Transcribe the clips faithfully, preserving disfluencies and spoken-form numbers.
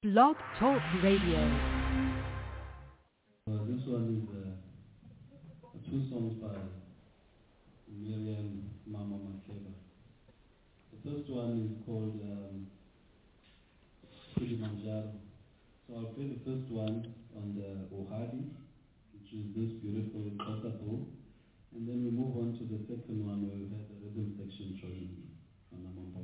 Blog Talk Radio. Uh, this one is uh, two songs by Miriam Mama Makeba. The first one is called um, Kilimanjaro. So I'll play the first one on the Ohadi, which is this beautiful Kotapo. And then we move on to the second one where we have the rhythm section showing on the Mambo.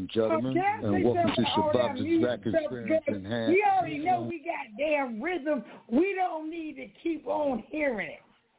and gentlemen, okay, and welcome to Shabaka's Black stuff, Experience Enhanced. We already know we got damn rhythm. We don't need to keep on hearing it.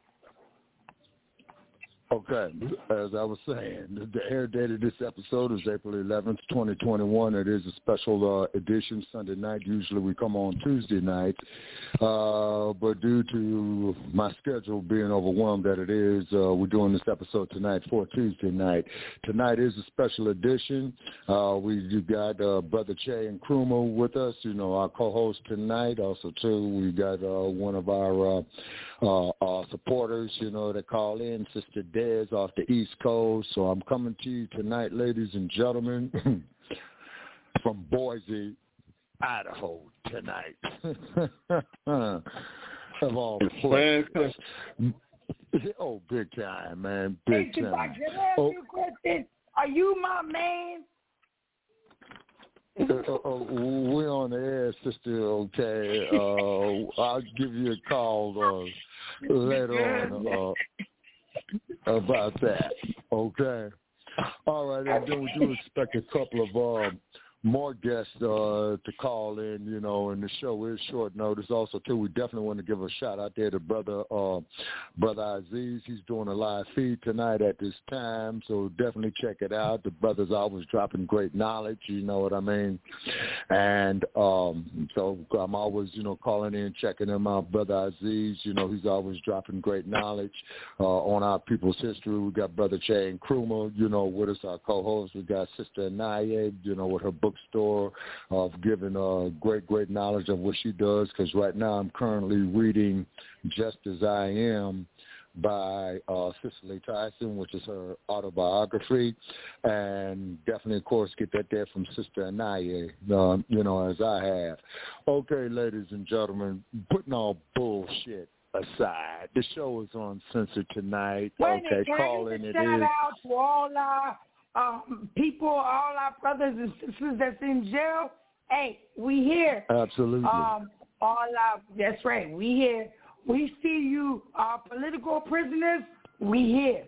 Okay, as I was saying, the air date of this episode is April eleventh, twenty twenty-one. It is a special uh, edition Sunday night. Usually we come on Tuesday night, uh, but due to my schedule being overwhelmed that it is, uh, we're doing this episode tonight for Tuesday night. Tonight is a special edition. Uh, we you got uh, Brother Che and Nkrumah with us, you know, our co-host tonight. Also, too, we got uh, one of our uh, uh, uh, supporters, you know, that call in, Sister Des off the East Coast. So I'm coming to you tonight, ladies and gentlemen, from Boise, Idaho tonight. Of all places. Oh, big time, man. Big hey, time. Can I ask oh. you a question? Are you my man? Uh, uh, we're on the air, sister, okay. Uh, I'll give you a call uh, later on uh, about that, okay? All right, and then we do expect a couple of um, more guests uh, to call in, you know, and the show is short notice. Also, too, we definitely want to give a shout out there to Brother uh, Brother Aziz. He's doing a live feed tonight at this time, so definitely check it out. The brother's always dropping great knowledge, you know what I mean? And um, so I'm always, you know, calling in, checking him out. Brother Aziz, you know, he's always dropping great knowledge uh, on our people's history. We got Brother Che Nkrumah, you know, with us, our co-host. We got Sister Anaya, you know, with her book store of giving uh, great, great knowledge of what she does, because right now I'm currently reading Just As I Am by uh, Cicely Tyson, which is her autobiography, and definitely, of course, get that there from Sister Anaya, uh, you know, as I have. Okay, ladies and gentlemen, putting all bullshit aside, the show is uncensored tonight. Wait okay, can call I in it shout is. out to all our um, people, all our brothers and sisters that's in jail. Hey, we here. Absolutely. Um, all our, that's right, we here. We see you, our political prisoners. We here.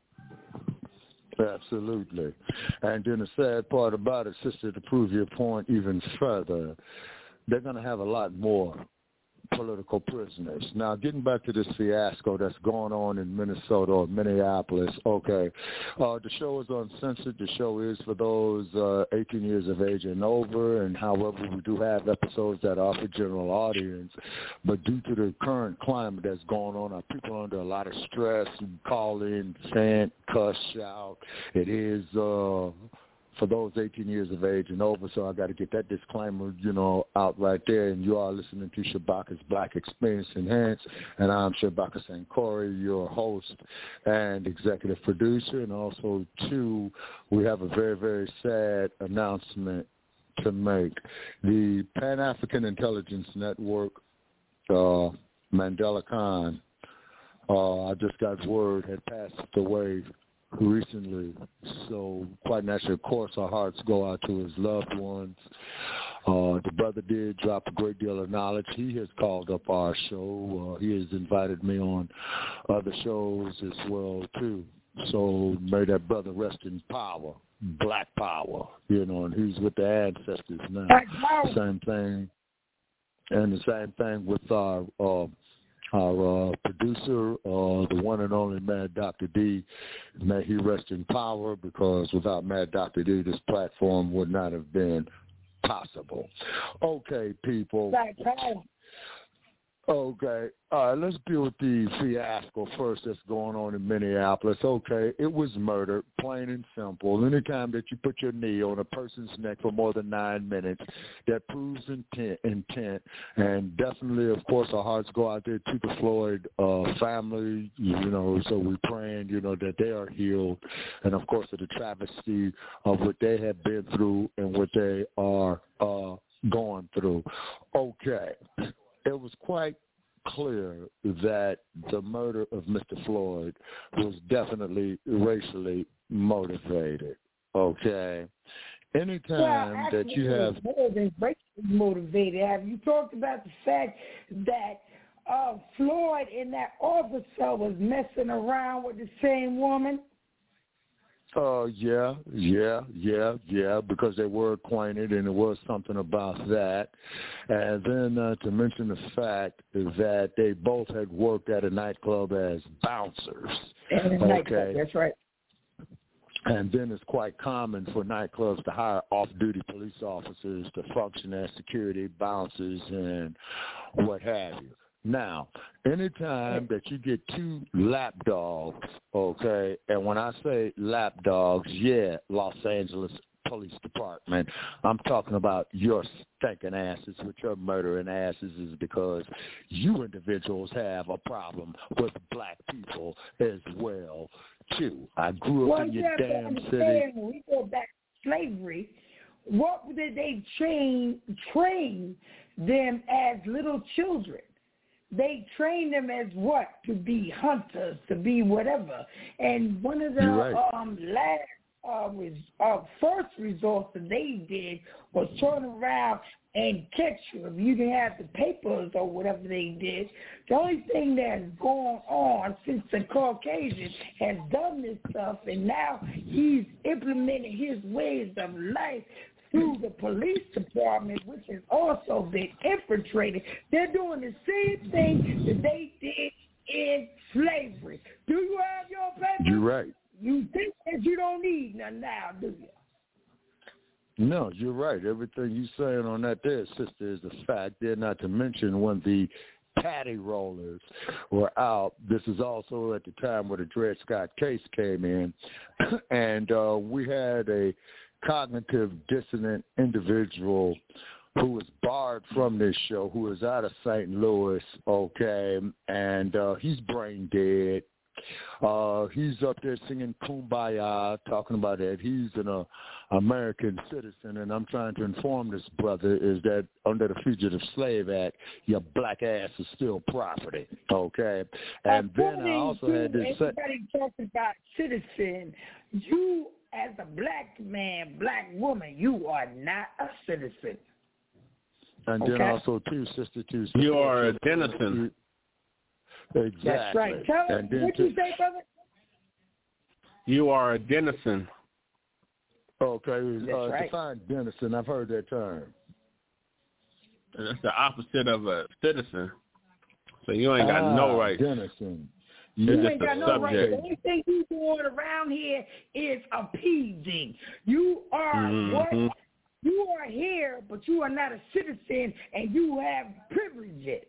Absolutely. And then the sad part about it, sister, to prove your point even further, they're going to have a lot more political prisoners. Now, getting back to this fiasco that's going on in Minnesota or Minneapolis, okay, uh, the show is uncensored. The show is for those uh, eighteen years of age and over, and however, we do have episodes that are for general audience, but due to the current climate that's going on, our people are under a lot of stress, call in, chant, cuss, shout. It is... Uh, for those eighteen years of age and over, so I got to get that disclaimer, you know, out right there. And you are listening to Shabaka's Black Experience Enhanced, and I'm Shabaka Sankori, your host and executive producer. And also, too, we have a very, very sad announcement to make. The Pan-African Intelligence Network, uh, Mandela Khan, uh, I just got word, had passed away recently, so quite naturally, of course, our hearts go out to his loved ones. Uh, the brother did drop a great deal of knowledge. He has called up our show. Uh, he has invited me on other shows as well, too. So may that brother rest in power, black power, you know, and he's with the ancestors now. Same thing. And the same thing with our... Uh, Our uh, producer, uh, the one and only Mad Doctor D, may he rest in power, because without Mad Doctor D, this platform would not have been possible. Okay, people. Okay. All right, let's deal with the fiasco first that's going on in Minneapolis. Okay, it was murder, plain and simple. Anytime that you put your knee on a person's neck for more than nine minutes, that proves intent. intent. And definitely, of course, our hearts go out there to the Floyd uh, family, you know, so we're praying, you know, that they are healed. And, of course, of the travesty of what they have been through and what they are uh, going through. Okay. It was quite clear that the murder of Mister Floyd was definitely racially motivated, okay? Anytime well, that you have... more than racially motivated. Have you talked about the fact that uh, Floyd and that officer was messing around with the same woman? Uh, yeah, yeah, yeah, yeah, because they were acquainted, and it was something about that. And then uh, to mention the fact that they both had worked at a nightclub as bouncers. And okay, nightclub, that's right. And then it's quite common for nightclubs to hire off-duty police officers to function as security, bouncers, and what have you. Now, anytime that you get two lap dogs, okay, and when I say lap dogs, yeah, Los Angeles Police Department, I'm talking about your stinking asses with your murdering asses is because you individuals have a problem with black people as well, too. I grew up well, in your yeah, damn city. When we go back to slavery, what did they train, train them as little children? They trained them as what? To be hunters, to be whatever. And one of the right. um, last uh, res- uh, first resorts that they did was turn around and catch you. If you didn't have the papers or whatever they did, the only thing that's going on since the Caucasian has done this stuff, and now he's implementing his ways of life through the police department, which has also been infiltrated. They're doing the same thing that they did in slavery. Do you have your papers? You're right. You think that you don't need none now, do you? No, you're right. Everything you're saying on that there, sister, is a fact. There, not to mention when the patty rollers were out. This is also at the time where the Dred Scott case came in, and uh, we had a cognitive dissonant individual who was barred from this show, who is out of Saint Louis, okay, and uh, he's brain dead. Uh, he's up there singing Kumbaya, talking about that. He's an uh, American citizen, and I'm trying to inform this brother is that under the Fugitive Slave Act, your black ass is still property, okay? And then I also had this... Everybody talking about citizen. You, as a black man, black woman, you are not a citizen. And okay? then also, too, sister, too. Sister, you are a denizen. Exactly. That's right. Tell and us, what you say, brother? You are a denizen. Okay. That's uh, right. Define denizen. I've heard that term. That's the opposite of a citizen. So you ain't got ah, no rights. Denizen. You You're ain't just got a no subject. rights. The only thing you doing around here is appeasing. You are mm-hmm. what? You are here, but you are not a citizen, and you have privileges.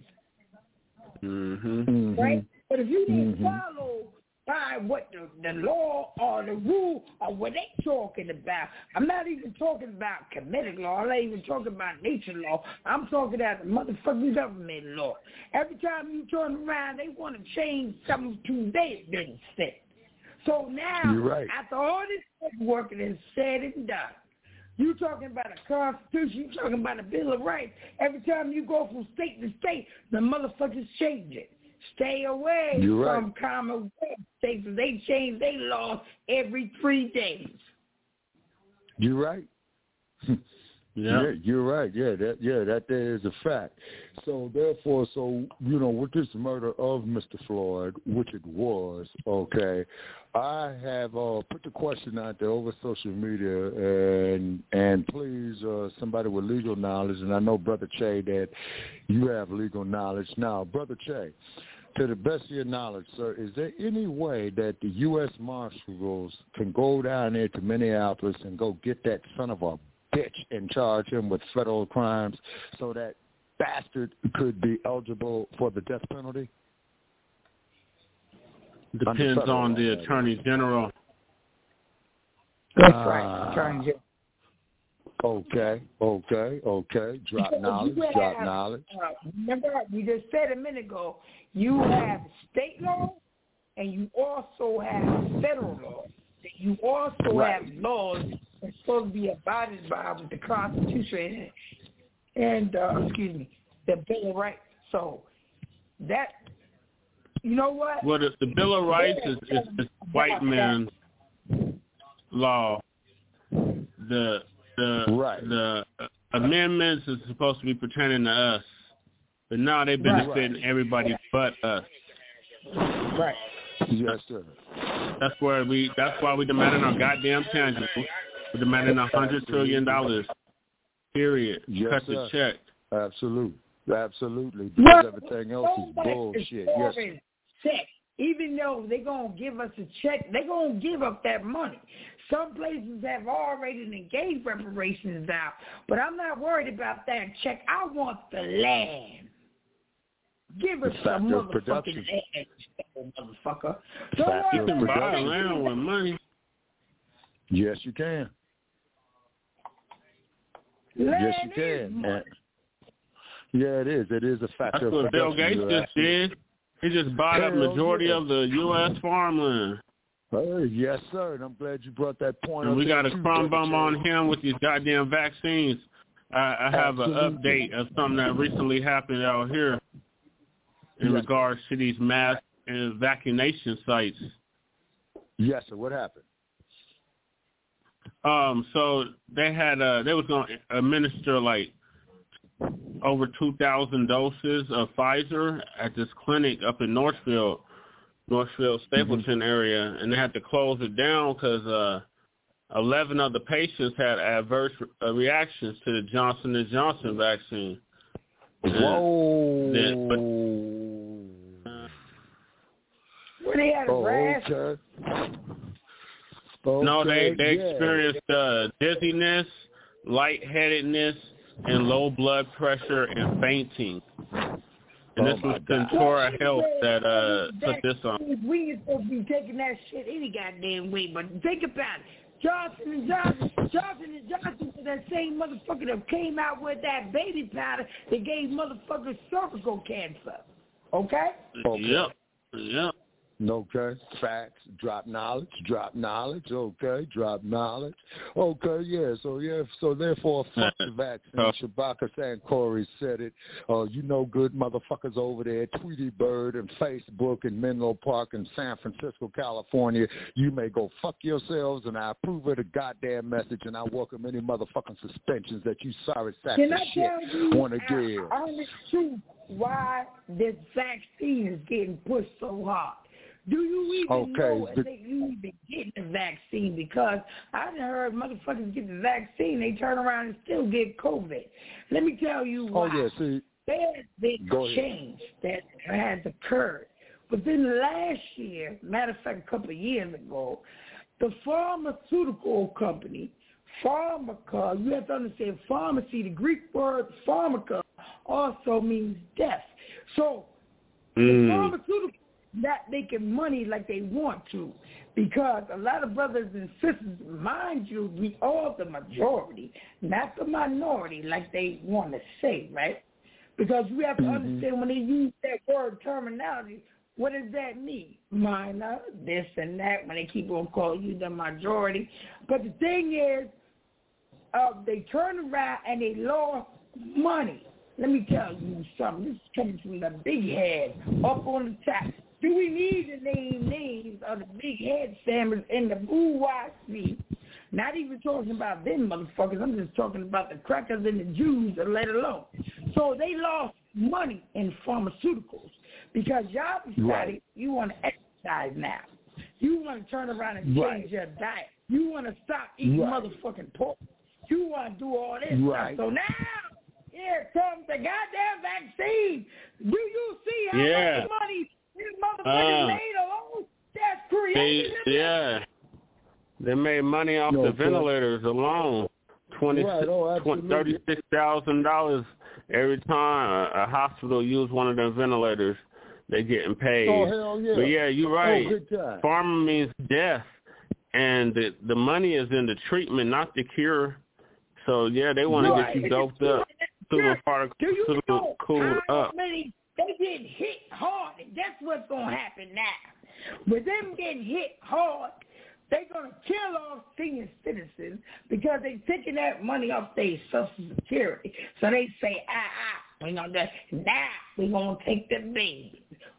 Mm-hmm. Right? But if you didn't mm-hmm. follow by what the, the law or the rule or what they talking about, I'm not even talking about comedic law. I'm not even talking about nature law. I'm talking about the motherfucking government law. Every time you turn around, they want to change something to their benefit. So now, right. after all this work is said and done, you talking about a constitution, you talking about a Bill of Rights. Every time you go from state to state, the motherfuckers change it. Stay away You're from right. Commonwealth states. They change their laws every three days. You're right. Yeah. yeah, you're right. Yeah, that yeah, that there is a fact. So therefore, so you know, with this murder of Mister Floyd, which it was, okay, I have uh, put the question out there over social media, and and please, uh, somebody with legal knowledge, and I know Brother Che that you have legal knowledge. Now, Brother Che, to the best of your knowledge, sir, is there any way that the U S Marshals can go down there to Minneapolis and go get that son of a bitch and charge him with federal crimes so that bastard could be eligible for the death penalty? Depends on the Attorney General. That's uh, right, Attorney General. Okay, okay, okay. Drop Because knowledge, have, drop knowledge. Uh, remember, we just said a minute ago, you have state law and you also have federal law. You also right. have laws that's supposed to be abided by with the Constitution and, uh, excuse me, the Bill of Rights. So that, you know what? Well, the, the Bill of Rights is, is, is white man's law. The the right. the amendments is supposed to be pertaining to us, but now they're benefiting right. everybody but us. Right. Yes, sir. That's where we. That's why we demanding our goddamn tangible. We're demanding a hundred trillion dollars. Period. Yes, Cut sir. the check. Absolutely. Absolutely. Because everything else is bullshit. Yes. Check. Even though they're going to give us a check, they're going to give up that money. Some places have already gave reparations out, but I'm not worried about that check. I want the land. Give us some motherfucking land, motherfucker. Don't you can buy land with money. Yes, you can. Land yes, you can. And, yeah, it is. It is a factor That's of what Bill Gates just did. He just bought up majority yeah. of the U S farmland. Uh, yes, sir, and I'm glad you brought that point and up. We got a too, crumb bum on him with these goddamn vaccines. I, I have an update of something that recently happened out here in yes. regards to these mass and vaccination sites. Yes, sir. What happened? Um, so they had uh, they was going to administer like over two thousand doses of Pfizer at this clinic up in Northfield, Northfield Stapleton mm-hmm. area, and they had to close it down because uh, eleven of the patients had adverse uh, reactions to the Johnson and Johnson vaccine. Whoa! Then, but, uh, well, they had a oh, rash. Okay. Okay, no, they they yeah. experienced uh, dizziness, lightheadedness, and low blood pressure and fainting. And this oh was Centura Health that uh, put this on. We ain't supposed to be taking that shit any goddamn way, but think about it. Johnson and Johnson, Johnson and Johnson was that same motherfucker that came out with that baby powder that gave motherfuckers cervical cancer. Okay? Okay. Yep. Yep. Okay, facts, drop knowledge, drop knowledge, okay, drop knowledge. Okay, yeah, so yeah, so therefore, fuck the vaccine. Shabaka Sankori said it. Uh, you know good motherfuckers over there, Tweety Bird and Facebook and Menlo Park and San Francisco, California. You may go fuck yourselves, and I approve of the goddamn message, and I welcome any motherfucking suspensions that you sorry sacks of shit want to give. I understand why this vaccine is getting pushed so hard. Do you even okay. know if they you even get the vaccine? Because I done heard motherfuckers get the vaccine, they turn around and still get COVID. Let me tell you why. Oh, yeah, see, there's been change that has occurred. Within the last year, matter of fact, a couple of years ago, the pharmaceutical company, pharmaca, you have to understand pharmacy, the Greek word pharmaca also means death. So mm. the pharmaceutical not making money like they want to, because a lot of brothers and sisters, mind you, we are the majority, not the minority like they want to say, right? Because we have to mm-hmm. understand when they use that word terminology, what does that mean? Minor, this and that, when they keep on calling you the majority. But the thing is, uh, they turn around and they lost money. Let me tell you something. This is coming from the big head up on the top. Do we need to name names of the big head families in the bourgeoisie? Not even talking about them motherfuckers. I'm just talking about the crackers and the Jews, let alone. So they lost money in pharmaceuticals because y'all decided right. you want to exercise now. You want to turn around and change right. your diet. You want to stop eating right. motherfucking pork. You want to do all this right. stuff. So now, here comes the goddamn vaccine. Do you see how yeah. much money these motherfuckers uh, made alone? That's creative. They, yeah. They made money off no, the ventilators alone. Twenty right. oh, thirty-six thousand dollars every time a, a hospital used one of their ventilators. They getting paid. Oh, hell yeah. But yeah, you're right. Oh, Pharma means death, and the the money is in the treatment, not the cure. So yeah, they want right. to get you doped up, super particle, cooled up. Many, they get hit hard, and that's what's gonna happen now. With them getting hit hard, they're going to kill off senior citizens because they're taking that money off their Social Security. So they say, ah, ah, we're going to now we're going to take the babies.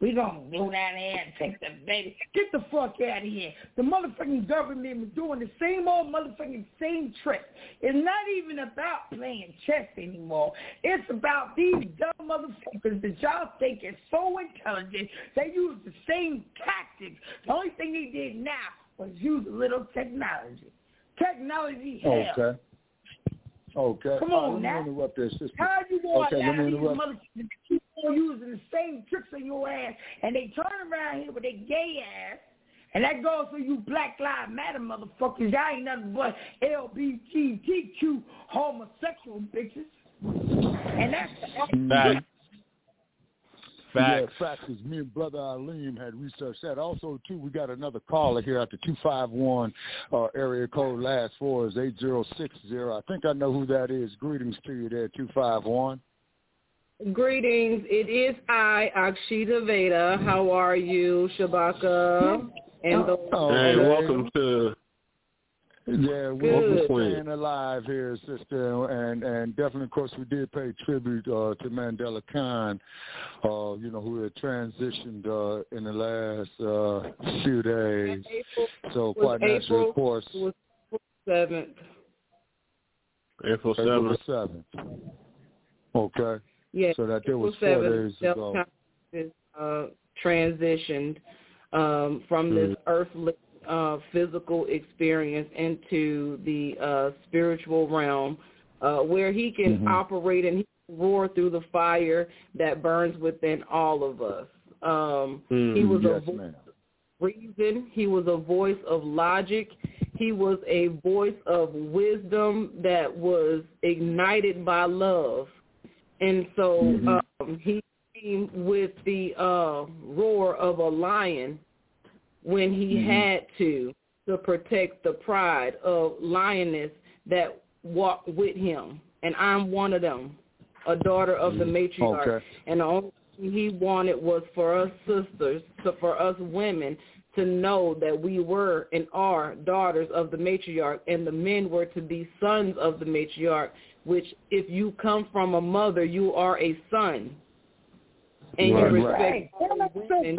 we gonna go down there and take the baby. Get the fuck out of here. The motherfucking government is doing the same old motherfucking same trick. It's not even about playing chess anymore. It's about these dumb motherfuckers that y'all think is so intelligent. They use the same tactics. The only thing they did now was use a little technology. Technology hell. Okay. Okay. Come oh, on let now. me interrupt there, sister. How you going okay, let me these interrupt. motherfuckers keep on using the same tricks on your ass, and they turn around here with their gay ass, and that goes for you Black Lives Matter motherfuckers. Y'all ain't nothing but L G B T Q homosexual bitches. And that's Facts. Yeah, facts is me and Brother Aleem had researched that. Also, too, we got another caller here at the two five one uh, area code. Last four is eight zero six zero. I think I know who that is. Greetings to you there, two five one. Greetings. It is I, Akshita Veda. How are you, Shabaka? And the- oh, hey, okay. welcome to... Yeah, Good. we're staying alive here, sister, and and definitely, of course, we did pay tribute uh, to Mandela Khan, uh, you know, who had transitioned uh, in the last uh, few days. April, so quite naturally, of course, was seventh. April April seventh. seventh. Okay. Yeah. So that there was April four seventh, days ago. Is, uh, transitioned um, from Mm. this earthly uh, physical experience into the uh, spiritual realm, uh, where he can Mm-hmm. operate and he can roar through the fire that burns within all of us. Um, Mm, he was yes, a voice ma'am. of reason. He was a voice of logic. He was a voice of wisdom that was ignited by love. And so Mm-hmm. um, he came with the uh, roar of a lion when he Mm-hmm. had to, to protect the pride of lioness that walked with him. And I'm one of them, a daughter of the matriarch. Okay. And the only thing he wanted was for us sisters, so for us women, to know that we were and are daughters of the matriarch, and the men were to be sons of the matriarch, which if you come from a mother, you are a son. And Right. you respect Right. women.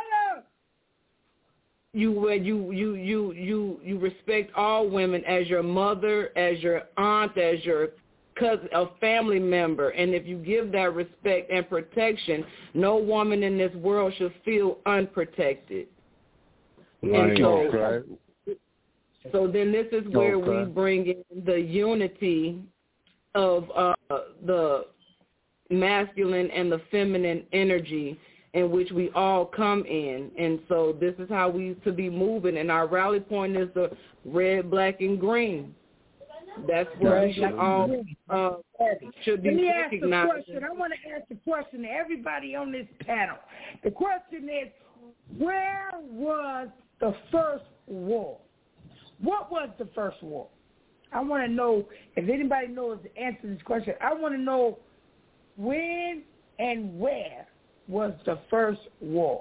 You, you you you you you respect all women as your mother, as your aunt, as your cousin, a family member, and if you give that respect and protection, no woman in this world should feel unprotected. Right. And so, Okay. so then this is where Okay. we bring in the unity of uh, the masculine and the feminine energy in which we all come in. And so this is how we to be moving. And our rally point is the red, black, and green. That's what Right. we should all uh, should be Let me ask the recognizing. question. I want to ask the question to everybody on this panel. The question is, where was the first war? What was the first war? I want to know, if anybody knows the answer to this question, I want to know when and where was the first war?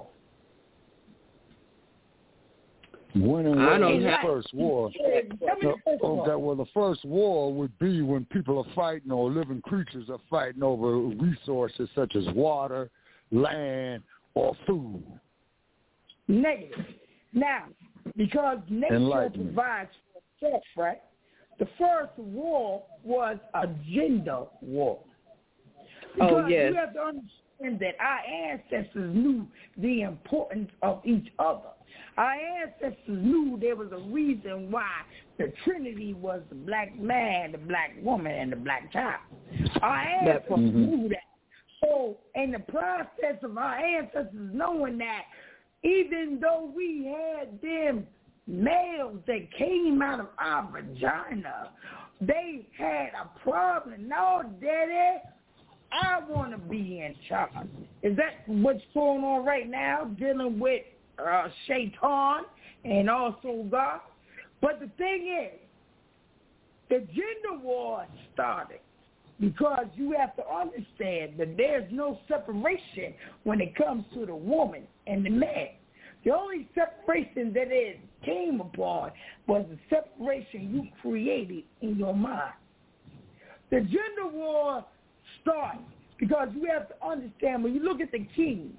When and I where don't was the have- first war? Tell me the first war. Okay, well, the first war would be when people are fighting, or living creatures are fighting over resources such as water, land, or food. Negative. Now, because nature Enlightenment. provides for itself, right? The first war was a gender war. Because Oh, yes. you have to understand that our ancestors knew the importance of each other. Our ancestors knew there was a reason why the Trinity was the black man, the black woman, and the black child. Our ancestors Mm-hmm. knew that. So in the process of our ancestors knowing that, even though we had them males that came out of our vagina, they had a problem. No, Daddy, I want to be in charge. Is that what's going on right now, dealing with uh, Shaitan and also God? But the thing is, the gender war started because you have to understand that there's no separation when it comes to the woman and the man. The only separation that it came upon was the separation you created in your mind. The gender war started because you have to understand, when you look at the kings,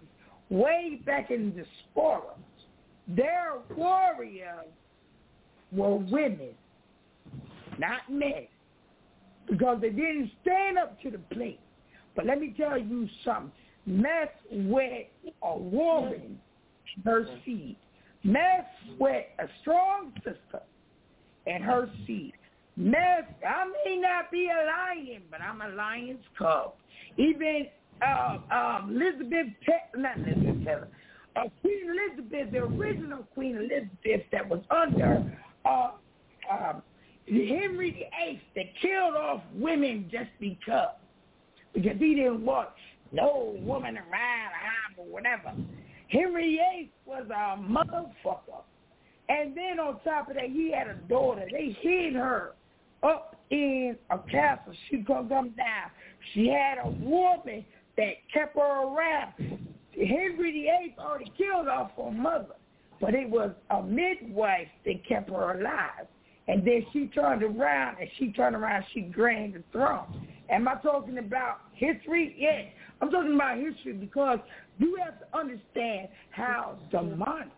way back in the diaspora, their warriors were women, not men, because they didn't stand up to the plate. But let me tell you something. Mess with a woman, her seed. Mess with a strong sister and her seed. Mess, I may not be a lion, but I'm a lion's cub. Even uh, um, Elizabeth, not Elizabeth Taylor, uh, Queen Elizabeth, the original Queen Elizabeth that was under uh, um, Henry the Eighth, that killed off women just because, because he didn't want no woman around him or whatever. Henry the Eighth was a motherfucker. And then on top of that, he had a daughter. They hid her up in a castle. She couldn't come down. She had a woman that kept her around. Henry the Eighth already killed off her mother, but it was a midwife that kept her alive. And then she turned around, and she turned around, she gained the throne. Am I talking about history? Yes. I'm talking about history because you have to understand how demonic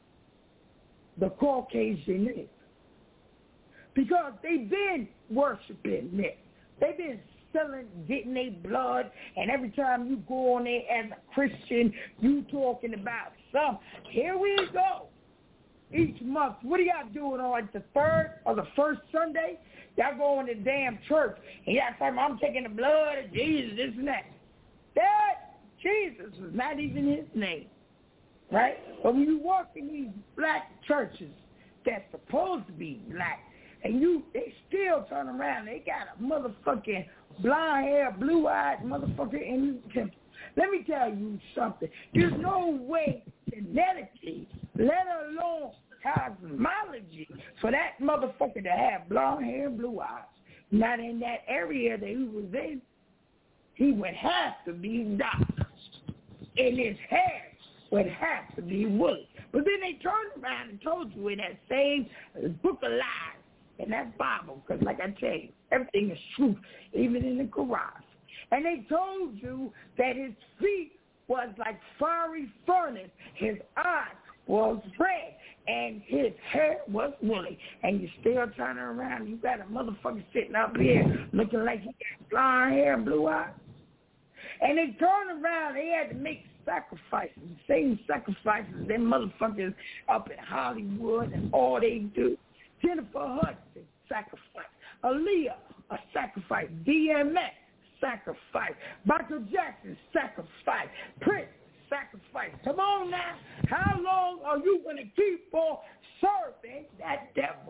the Caucasian is. Because they've been worshiping this. They've been selling, getting their blood, and every time you go on there as a Christian, you talking about something. Here we go. Each month, what are y'all doing on like the third or the first Sunday? Y'all go in the damn church, and y'all say, I'm taking the blood of Jesus, this and that. That Jesus was not even his name, right? But when you walk in these black churches that's supposed to be black, and you, they still turn around, they got a motherfucking blonde hair, blue-eyed motherfucker in the temple. Let me tell you something. There's no way genetically, let alone cosmology, for that motherfucker to have blonde hair and blue eyes. Not in that area that he was in. He would have to be dark. And his hair would have to be woolly. But then they turned around and told you in that same book of lies, in that Bible, because like I tell you, everything is truth, even in the Quran. And they told you that his feet was like fiery furnace, his eyes was red, and his hair was woolly. And you still turning around, you got a motherfucker sitting up here looking like he got blonde hair and blue eyes. And they turned around, they had to make sacrifices, the same sacrifices them motherfuckers up in Hollywood and all they do. Jennifer Hudson, sacrifice. Aaliyah, a sacrifice. D M X, sacrifice. Michael Jackson, sacrifice. Prince, sacrifice. Come on now. How long are you going to keep on serving that devil?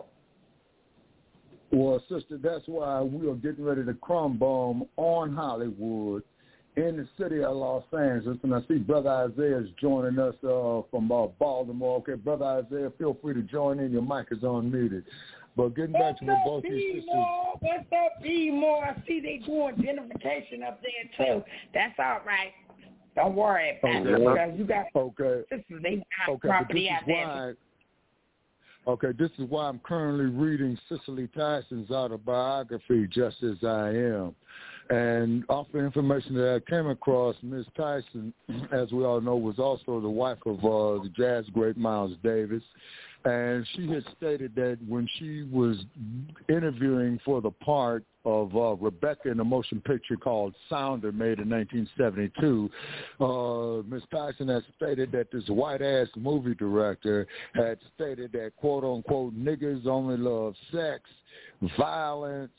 Well, sister, that's why we are getting ready to crumb bomb on Hollywood in the city of Los Angeles. And I see Brother Isaiah is joining us uh, from uh, Baltimore. Okay, Brother Isaiah, feel free to join in. Your mic is unmuted. But getting back What's to what both up, these sisters... What's up, B-More? I see they doing gentrification up there, too. That's all right. Don't worry about okay. it, because you got okay. sisters, they got okay, property out there. Why, okay, this is why I'm currently reading Cicely Tyson's autobiography, Just As I Am. And off the information that I came across, Miz Tyson, as we all know, was also the wife of uh, the jazz great Miles Davis. And she had stated that when she was interviewing for the part of uh, Rebecca in a motion picture called Sounder, made in nineteen seventy-two, uh, Miz Tyson had stated that this white-ass movie director had stated that, quote-unquote, niggas only love sex, violence,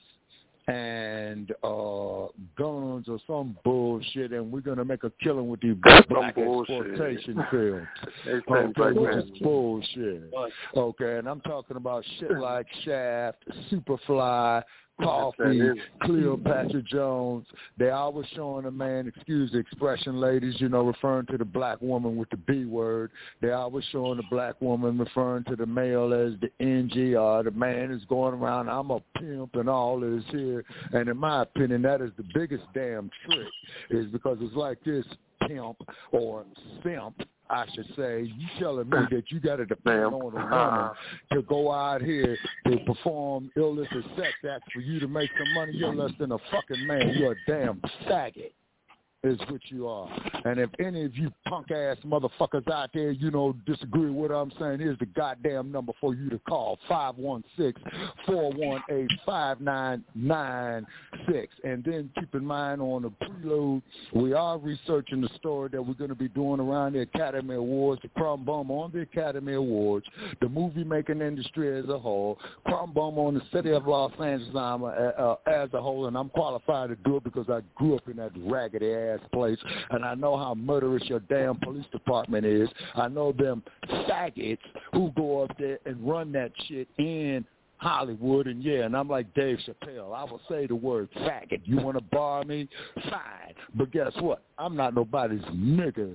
and uh, guns or some bullshit, and we're going to make a killing with these black exploitation films. Okay, which is bullshit. Okay, and I'm talking about shit like Shaft, Superfly, Coffee, Cleopatra Jones. They always showing a man, excuse the expression, ladies, you know, referring to the black woman with the B word. They always showing the black woman referring to the male as the N G, or the man is going around, I'm a pimp and all this here. And in my opinion, that is the biggest damn trick, is because it's like this, pimp or simp, I should say, you telling me that you got to depend on a woman to go out here to perform illicit sex acts for you to make some money. You're less than a fucking man. You're a damn faggot. is what you are. And if any of you punk-ass motherfuckers out there, you know, disagree with what I'm saying, here's the goddamn number for you to call, five one six, four one eight, five nine nine six. And then keep in mind on the prelude, we are researching the story that we're going to be doing around the Academy Awards, the Crumb Bum on the Academy Awards, the movie-making industry as a whole, Crumb Bum on the city of Los Angeles uh, uh, as a whole, and I'm qualified to do it because I grew up in that raggedy-ass place, and I know how murderous your damn police department is. I know them faggots who go up there and run that shit in Hollywood, and yeah, and I'm like Dave Chappelle. I will say the word faggot. You want to bar me? Fine. But guess what? I'm not nobody's nigga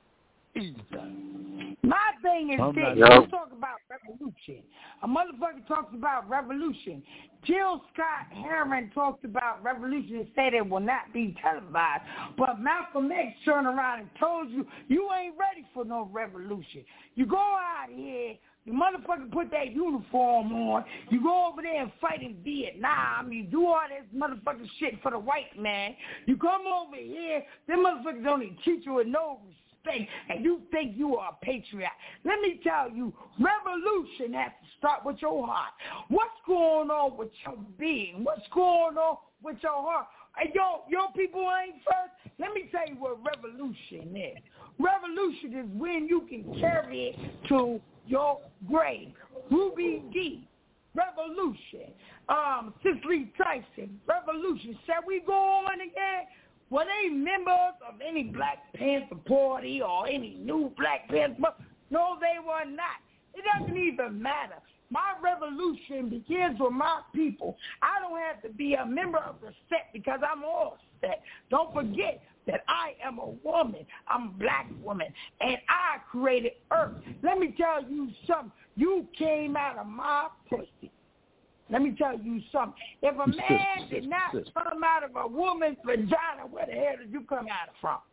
either. My thing is I'm this. not- You talk about revolution. A motherfucker talks about revolution. Jill Scott Heron talked about revolution and said it will not be televised. But Malcolm X turned around and told you, you ain't ready for no revolution. You go out here, you motherfucker put that uniform on, you go over there and fight in Vietnam, you do all this motherfucking shit for the white man. You come over here, them motherfuckers don't even treat you with no respect. And you think you are a patriot. Let me tell you, revolution has to start with your heart. What's going on with your being? What's going on with your heart? Hey, yo, your people ain't first. Let me tell you what revolution is. Revolution is when you can carry it to your grave. Ruby D, revolution. Um, Cicely Tyson, revolution. Shall we go on again? Were they members of any Black Panther Party or any new Black Panther? No, they were not. It doesn't even matter. My revolution begins with my people. I don't have to be a member of the set because I'm all set. Don't forget that I am a woman. I'm a black woman, and I created Earth. Let me tell you something. You came out of my pussy. Let me tell you something. If a man did not come out of a woman's vagina, where the hell did you come out of from?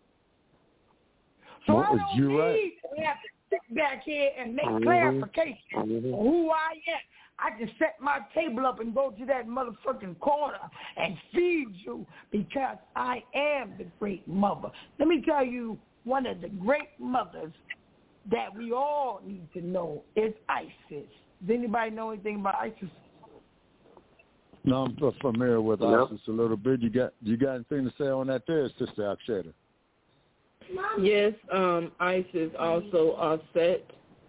So well, I don't you need right. to have to sit back here and make mm-hmm. clarification mm-hmm. on who I am. I can set my table up and go to that motherfucking corner and feed you because I am the great mother. Let me tell you, one of the great mothers that we all need to know is ISIS. Does anybody know anything about ISIS? No, I'm familiar with Yep. ISIS a little bit. You got you got anything to say on that there, Sister Aksheda? Yes, um, ISIS also offset.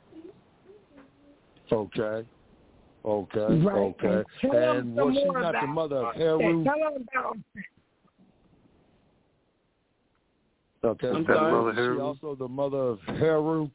Okay. Okay. Right. Okay. And, and was she not the mother of Heru? Tell them about Okay. I'm sorry. sorry. Is she also the mother of Heru?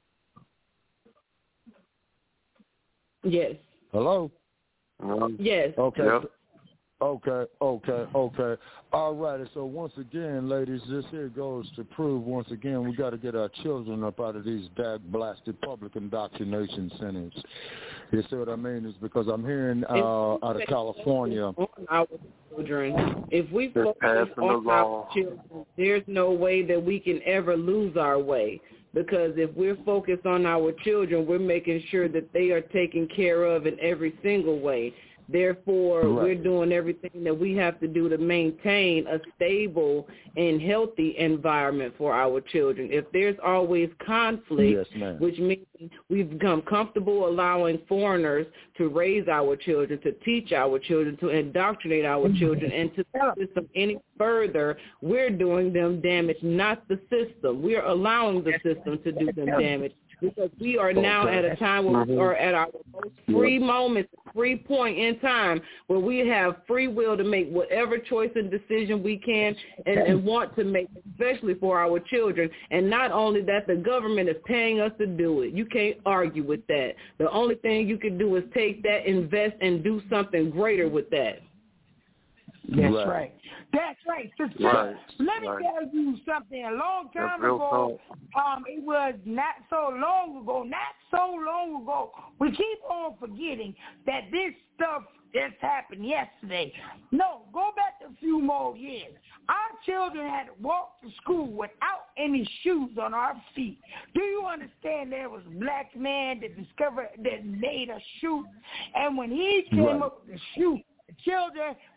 Yes. Hello? Um, Yes. Okay. Yep. Okay, okay, okay. All righty. So once again, ladies, this here goes to prove once again we got to get our children up out of these dag blasted public indoctrination centers. You see what I mean? It's because I'm hearing uh, out of California. On our children, if we They're focus passing the on our law. children, there's no way that we can ever lose our way. Because if we're focused on our children, we're making sure that they are taken care of in every single way. Therefore, right. we're doing everything that we have to do to maintain a stable and healthy environment for our children. If there's always conflict, yes, which means we've become comfortable allowing foreigners to raise our children, to teach our children, to indoctrinate our children, and to take them any further, we're doing them damage, not the system. We're allowing the system to do them damage. Because we are now okay. at a time where we are at our most free moment, free point in time where we have free will to make whatever choice and decision we can and, and want to make, especially for our children. And not only that, the government is paying us to do it. You can't argue with that. The only thing you can do is take that, invest, and do something greater with that. That's right. right. That's right. Sister, Right. let me Right. tell you something. A long time That's real ago, talk. um, it was not so long ago, not so long ago. We keep on forgetting that this stuff just happened yesterday. No, go back a few more years. Our children had to walk to school without any shoes on our feet. Do you understand there was a black man that discovered, that made a shoe? And when he came Right. up with the shoe, the children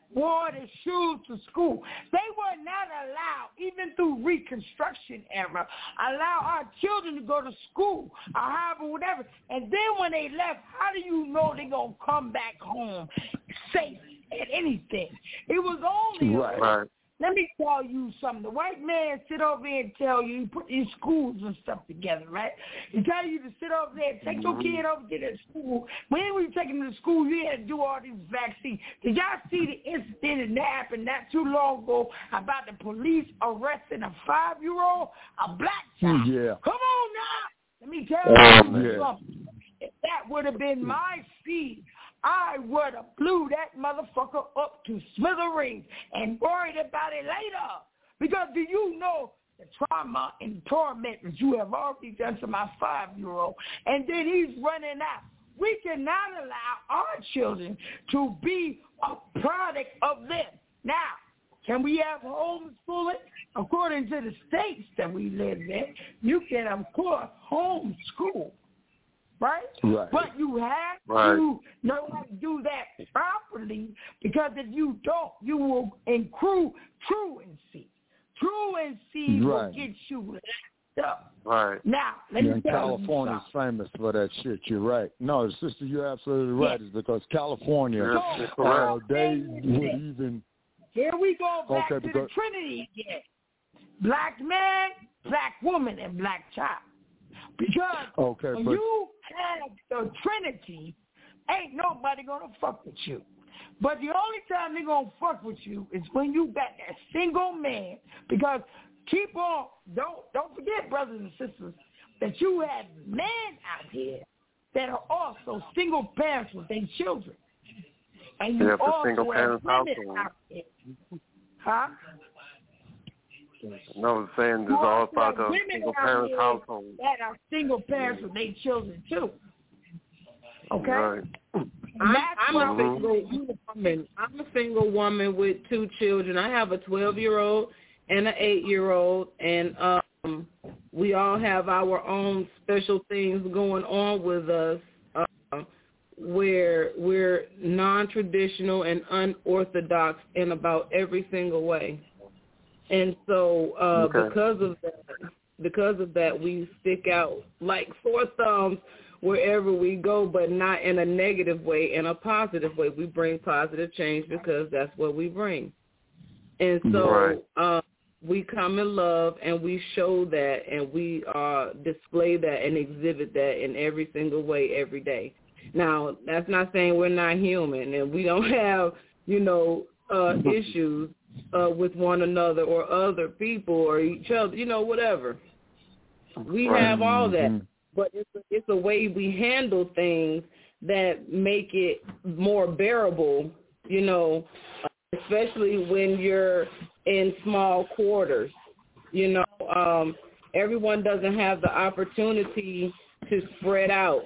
wore their shoes to school. They were not allowed, even through Reconstruction era, allow our children to go to school or however, whatever. And then when they left, how do you know they're going to come back home safe at anything? It was only right. right. Let me tell you something. The white man sit over there and tell you, he put these schools and stuff together, right? He tell you to sit over there and take your kid over to the school. When we take him to school, you had to do all these vaccines. Did y'all see the incident that happened not too long ago about the police arresting a five-year-old, a black child? Yeah. Come on now. Let me tell you yeah. something. If that would have been my seed, I would have blew that motherfucker up to smithereens and worried about it later. Because do you know the trauma and torment that you have already done to my five-year-old? And then he's running out. We cannot allow our children to be a product of them. Now, can we have homeschooling? According to the states that we live in, you can, of course, homeschool. Right? Right? But you have right. to know how to do that properly, because if you don't, you will accrue truancy. Truancy right. will get you locked up. Right. Now, let yeah, me tell California's you famous for that shit. You're right. No, sister, you're absolutely right. Yeah. It's because California, Yes, uh, they would even... Here we go back okay, to because... the Trinity again. Black man, black woman, and black child. Because okay, when but... you have the Trinity, ain't nobody going to fuck with you. But the only time they're going to fuck with you is when you got that single man. Because keep on, don't don't forget, brothers and sisters, that you have men out here that are also single parents with their children. And you yeah, for also single have parents women household. out there. Huh? No, I'm saying it's You all also about have the women single out parents here household. that are single parents with their children too. Okay? Right. I'm, That's I'm what a single woman. I'm a single woman with two children. I have a twelve-year-old and an eight-year-old, and um, we all have our own special things going on with us, uh, where we're non-traditional and unorthodox in about every single way. And so uh, okay. because of that, because of that, we stick out like sore thumbs wherever we go, but not in a negative way, in a positive way. We bring positive change because that's what we bring. And so right. uh, we come in love, and we show that, and we uh, display that and exhibit that in every single way every day. Now, that's not saying we're not human and we don't have, you know, uh, issues uh, with one another or other people or each other, you know, whatever. We right. have all that. Mm-hmm. But it's a, it's a way we handle things that make it more bearable, you know, especially when you're in small quarters. You know, um, everyone doesn't have the opportunity to spread out.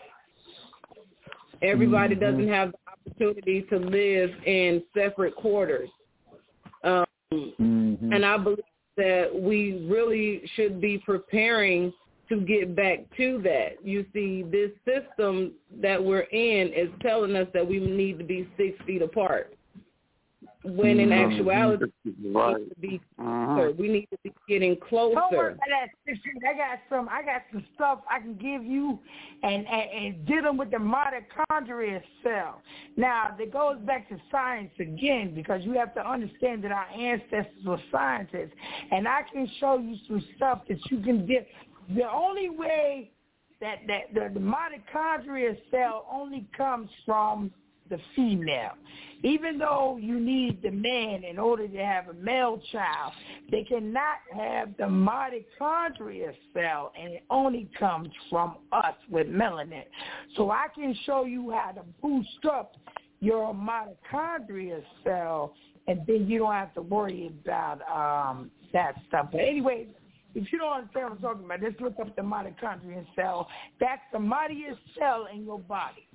Everybody mm-hmm. doesn't have the opportunity to live in separate quarters. Um, mm-hmm. And I believe that we really should be preparing to get back to that. You see, this system that we're in is telling us that we need to be six feet apart, when in actuality right. we need to be uh-huh. closer. We need to be getting Don't worry closer. about that. I got some. I got some stuff I can give you, and, and, and dealing with the mitochondria cell. Now, that goes back to science again, because you have to understand that our ancestors were scientists, and I can show you some stuff that you can do. The only way that, that the, the mitochondria cell only comes from the female. Even though you need the man in order to have a male child, they cannot have the mitochondria cell, and it only comes from us with melanin. So I can show you how to boost up your mitochondria cell, and then you don't have to worry about um, that stuff. But anyway, if you don't understand what I'm talking about, just look up the mitochondrial cell. That's the mightiest cell in your body.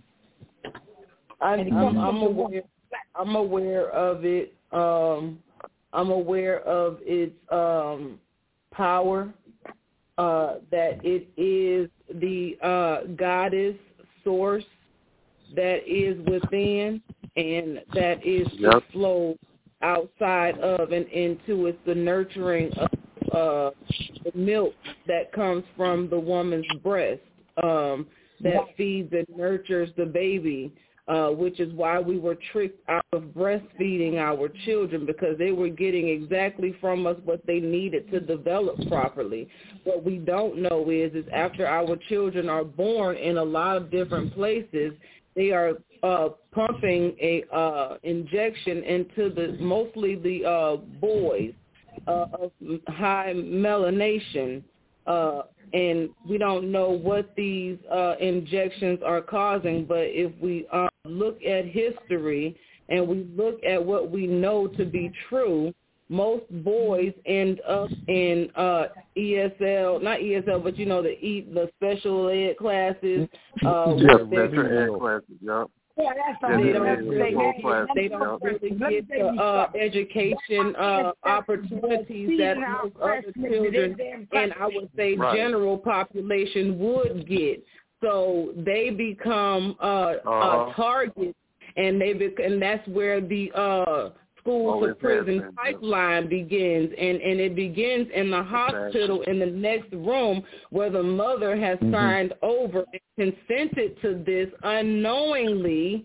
I, I'm, I'm aware. I'm aware of it. Um, I'm aware of its um, power. Uh, that it is the uh, goddess source that is within, and that is yep. to flow outside of and into it's the nurturing of uh, the milk that comes from the woman's breast um, that feeds and nurtures the baby. Uh, which is why we were tricked out of breastfeeding our children, because they were getting exactly from us what they needed to develop properly. What we don't know is, is after our children are born in a lot of different places, they are uh, pumping a uh, injection into the mostly the uh, boys uh, of high melanation. Uh, and we don't know what these uh, injections are causing, but if we uh, look at history and we look at what we know to be true, most boys end up in uh, E S L, not E S L, but you know the e, the special ed classes. Uh, yeah, special ed classes. Yep. Yeah, that's they don't really get, they don't really get the uh, education uh, opportunities that most other children and I would say right. general population would get. So they become uh, uh-huh. a target, and they be, and that's where the uh, school oh, to prison happened. pipeline begins, and, and it begins in the hospital in the next room where the mother has mm-hmm. signed over and consented to this unknowingly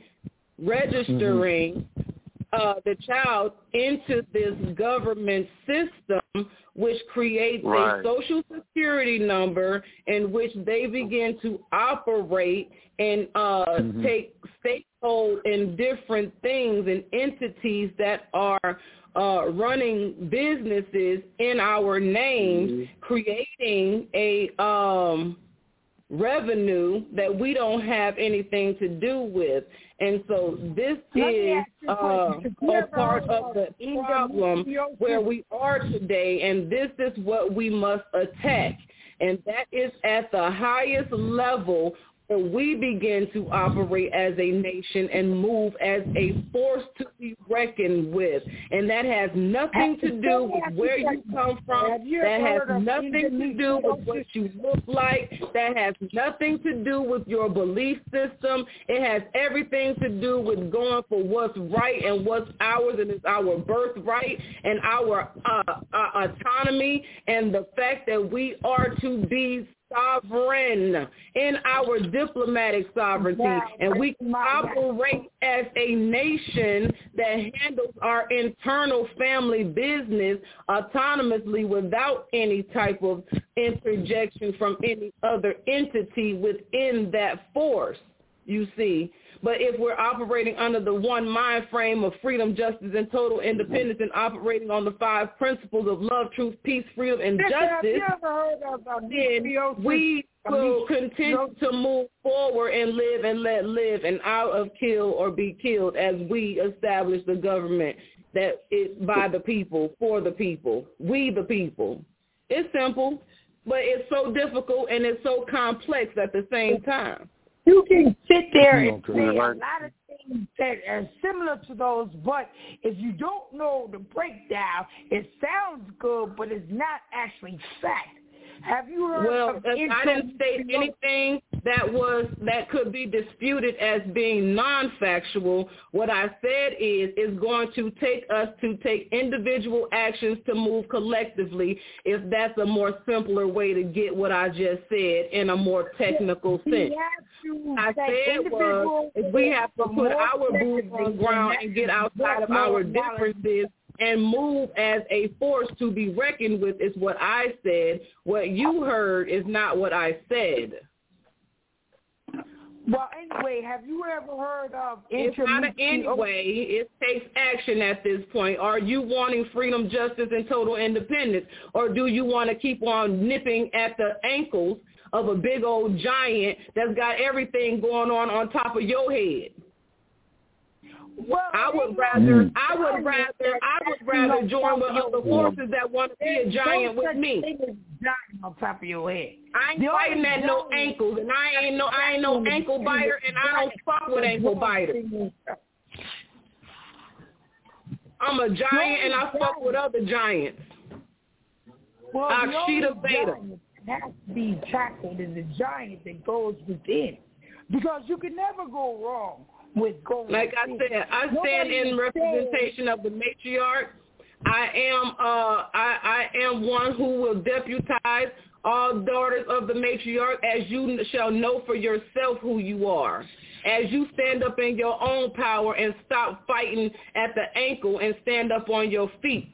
registering mm-hmm. uh, the child into this government system, which creates right. a social security number in which they begin to operate and uh, mm-hmm. take stakehold in different things and entities that are uh, running businesses in our name, mm-hmm. creating a um, revenue that we don't have anything to do with. And so this is uh, a part of the problem where we are today, and this is what we must attack. And that is at the highest level where we begin to operate as a nation and move as a force to be reckoned with. And that has nothing to do with where you come from. That has nothing to do with what you look like. That has nothing to do with your belief system. It has everything to do with going for what's right and what's ours, and it's our birthright and our uh, uh, autonomy, and the fact that we are to be sovereign in our diplomatic sovereignty, and we can operate as a nation that handles our internal family business autonomously without any type of interjection from any other entity within that force, you see. But if we're operating under the one mind frame of freedom, justice, and total independence, and operating on the five principles of love, truth, peace, freedom, and justice, then we will continue to move forward and live and let live, and out of kill or be killed, as we establish the government that is by the people, for the people, we the people. It's simple, but it's so difficult and it's so complex at the same time. You can sit there and okay. say a lot of things that are similar to those, but if you don't know the breakdown, it sounds good, but it's not actually fact. Have you heard well, of I didn't state anything that was that could be disputed as being non-factual. What I said is it's going to take us to take individual actions to move collectively, if that's a more simpler way to get what I just said in a more technical sense. I said was is we have to put our boots on the ground and get outside of our differences and move as a force to be reckoned with, is what I said. What you heard is not what I said. Well, anyway, have you ever heard of... It's not an anyway. It takes action at this point. Are you wanting freedom, justice, and total independence? Or do you want to keep on nipping at the ankles of a big old giant that's got everything going on on top of your head? Well, I would rather, I would rather, I would rather join with other forces that want to be a giant with me. Giant on top of your head. I ain't fighting at no ankles, and I ain't no, I ain't no ankle biter, and I don't fuck with ankle biters. I'm a giant, and I fuck with other giants. Well, Akshita Beta has to be tackled in the giant that goes within, because you can never go wrong with gold. Like I said, I stand in representation of the matriarch. I am uh, I, I am one who will deputize all daughters of the matriarch, as you shall know for yourself who you are. As you stand up in your own power and stop fighting at the ankle and stand up on your feet.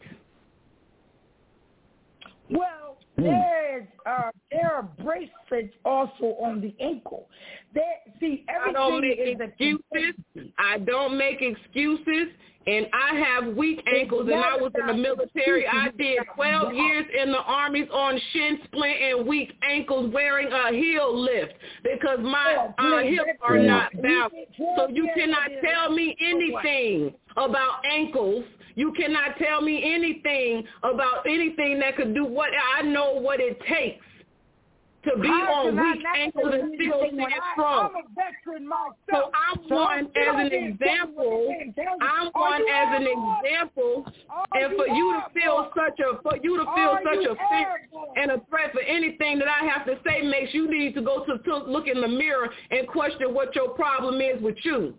Well, there's uh, there are bracelets also on the ankle. There, see, everything I don't make is excuses. I don't make excuses. And I have weak ankles, and I was in the military. I did twelve years in the armies on shin splint and weak ankles wearing a heel lift because my uh, hips are not balanced. So you cannot tell me anything about ankles. You cannot tell me anything about anything that could do what I know what it takes to be How on weak ankles and still stand strong. I'm a veteran myself. So I'm so one as an example. I'm one as an example, and for you to feel such a for you to feel such a fear and a threat for anything that I have to say makes you need to go to, to look in the mirror and question what your problem is with you.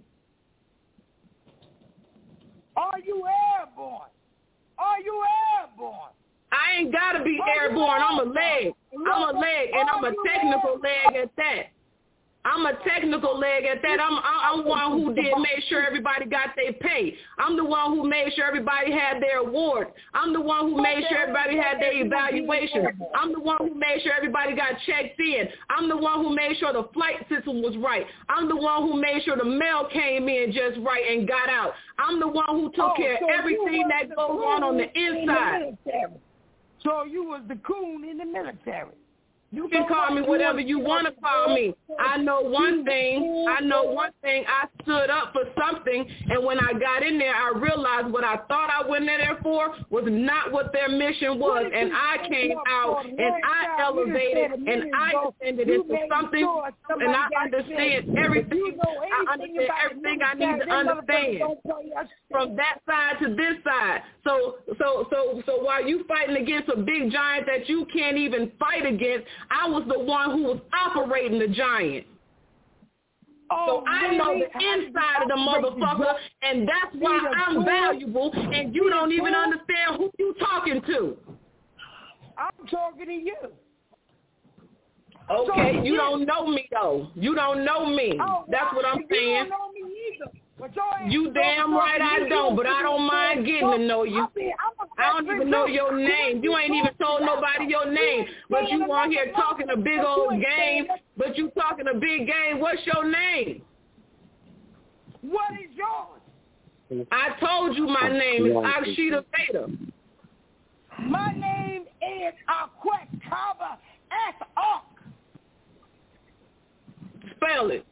Are you airborne? Are you airborne? I ain't got to be airborne. I'm a leg. I'm a leg, and I'm a technical leg at that. I'm a technical leg at that. I'm I'm one who did make sure everybody got their pay. I'm the one who made sure everybody had their awards. I'm the one who made sure everybody had their evaluation. I'm the one who made sure everybody got checked in. I'm the one who made sure the flight system was right. I'm the one who made sure the mail came in just right and got out. I'm the one who took oh, care so of everything that goes on on the inside. In so you was the coon in the military. You can call me whatever you want to call me. I know one thing. I know one thing. I stood up for something, and when I got in there, I realized what I thought I went in there for was not what their mission was, and I came out, and I elevated, and I ascended into something, and I understand everything. I understand everything I need to understand from that side to this side. So, so, so, so while you fighting against a big giant that you can't even fight against, I was the one who was operating the giant. Oh, so I know the inside of the motherfucker, and that's why I'm valuable, and you don't even understand who you talking to. I'm talking to you. Okay, so, you don't know me, though. You don't know me. Oh, that's what I'm you saying. You don't know me either. You damn right I don't, but I don't mind getting to know you. I don't even know your name. You ain't even told nobody your name, but you on here talking a big old game, but you talking a big game. What's your name? What is yours? I told you my name is Akshita Veda. My name is Akwet Kaba S. Ark. Spell it.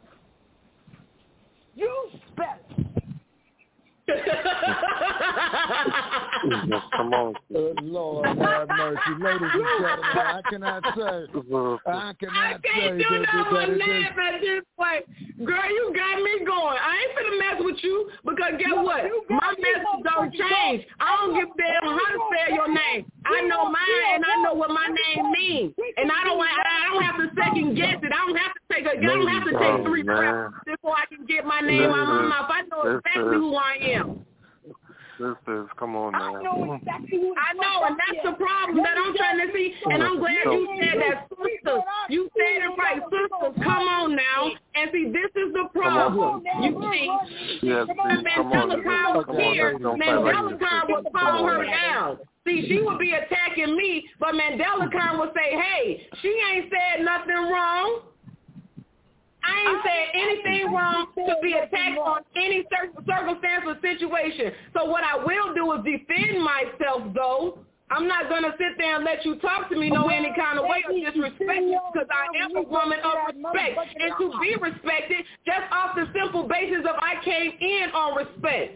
You spell it. Come on. Good Lord have mercy. Ladies and gentlemen, I cannot say, I cannot I say can't do that, nothing that, but that laugh at this point. Girl, you got me going. I ain't finna mess with you because guess no, what? My message don't change. I don't give a damn how to spell your name. I know mine and I know what my name means. And I don't I don't have to second guess it. I don't have to take a I don't have to take three breaths before I can get my name out of my mouth. I know exactly who I am. Sisters, come on now. I know exactly who I know, and that's the problem that I'm trying to see. And I'm glad you said that, sisters. You said it right, sisters. Come on now. And see, this is the problem. You see, yes, Mandela Khan was here. Mandela Khan would calm her down. See, she would be attacking me, but Mandela Khan would say, hey, she ain't said nothing wrong. I ain't said anything wrong to be attacked on any circumstance or situation. So what I will do is defend myself, though. I'm not going to sit there and let you talk to me no any kind of way of disrespect because I am a woman of respect. And to be respected just off the simple basis of I came in on respect.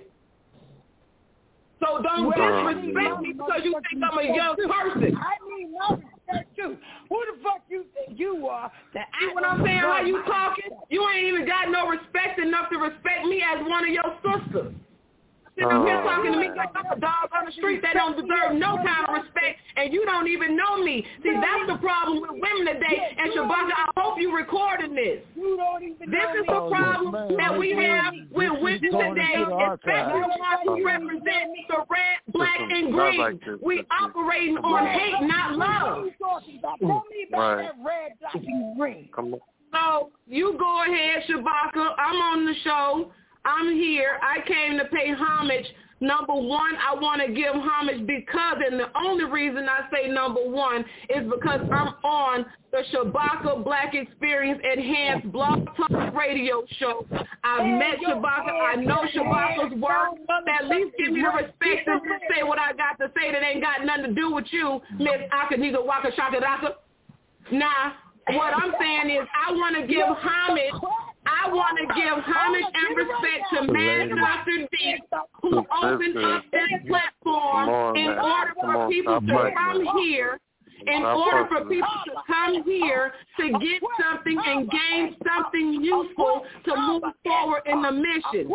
So don't disrespect me because you think I'm a young person. I mean, no respect too. Who the fuck you think you are? See what I'm saying? How you talking? You ain't even got no respect enough to respect me as one of your sisters. sitting up here talking to me like I'm a dog on the street that don't deserve no kind of respect, and you don't even know me. See, that's the problem with women today. And Shabaka, I hope you recording this. This is the problem that we have with women today, especially the ones who represent the red, black, and green. We operating on hate, not love. Right. Come on. So you go ahead, Shabaka. I'm on the show. I'm here. I came to pay homage. Number one, I want to give homage because, and the only reason I say number one is because I'm on the Shabaka Black Experience Enhanced Blog Talk Radio show. I've met Shabaka. I know Shabaka's work. At least give me the respect to say what I got to say that ain't got nothing to do with you, Miss Akaniga Waka Shaka Daka. Now, what I'm saying is I want to give homage. I want to give homage and respect to Mad Doctor D, who opened up this platform on, in man. order Come for on, people stop to fighting. come here, in Stop order for fighting. people to come here to get something and gain something useful to move forward in the mission.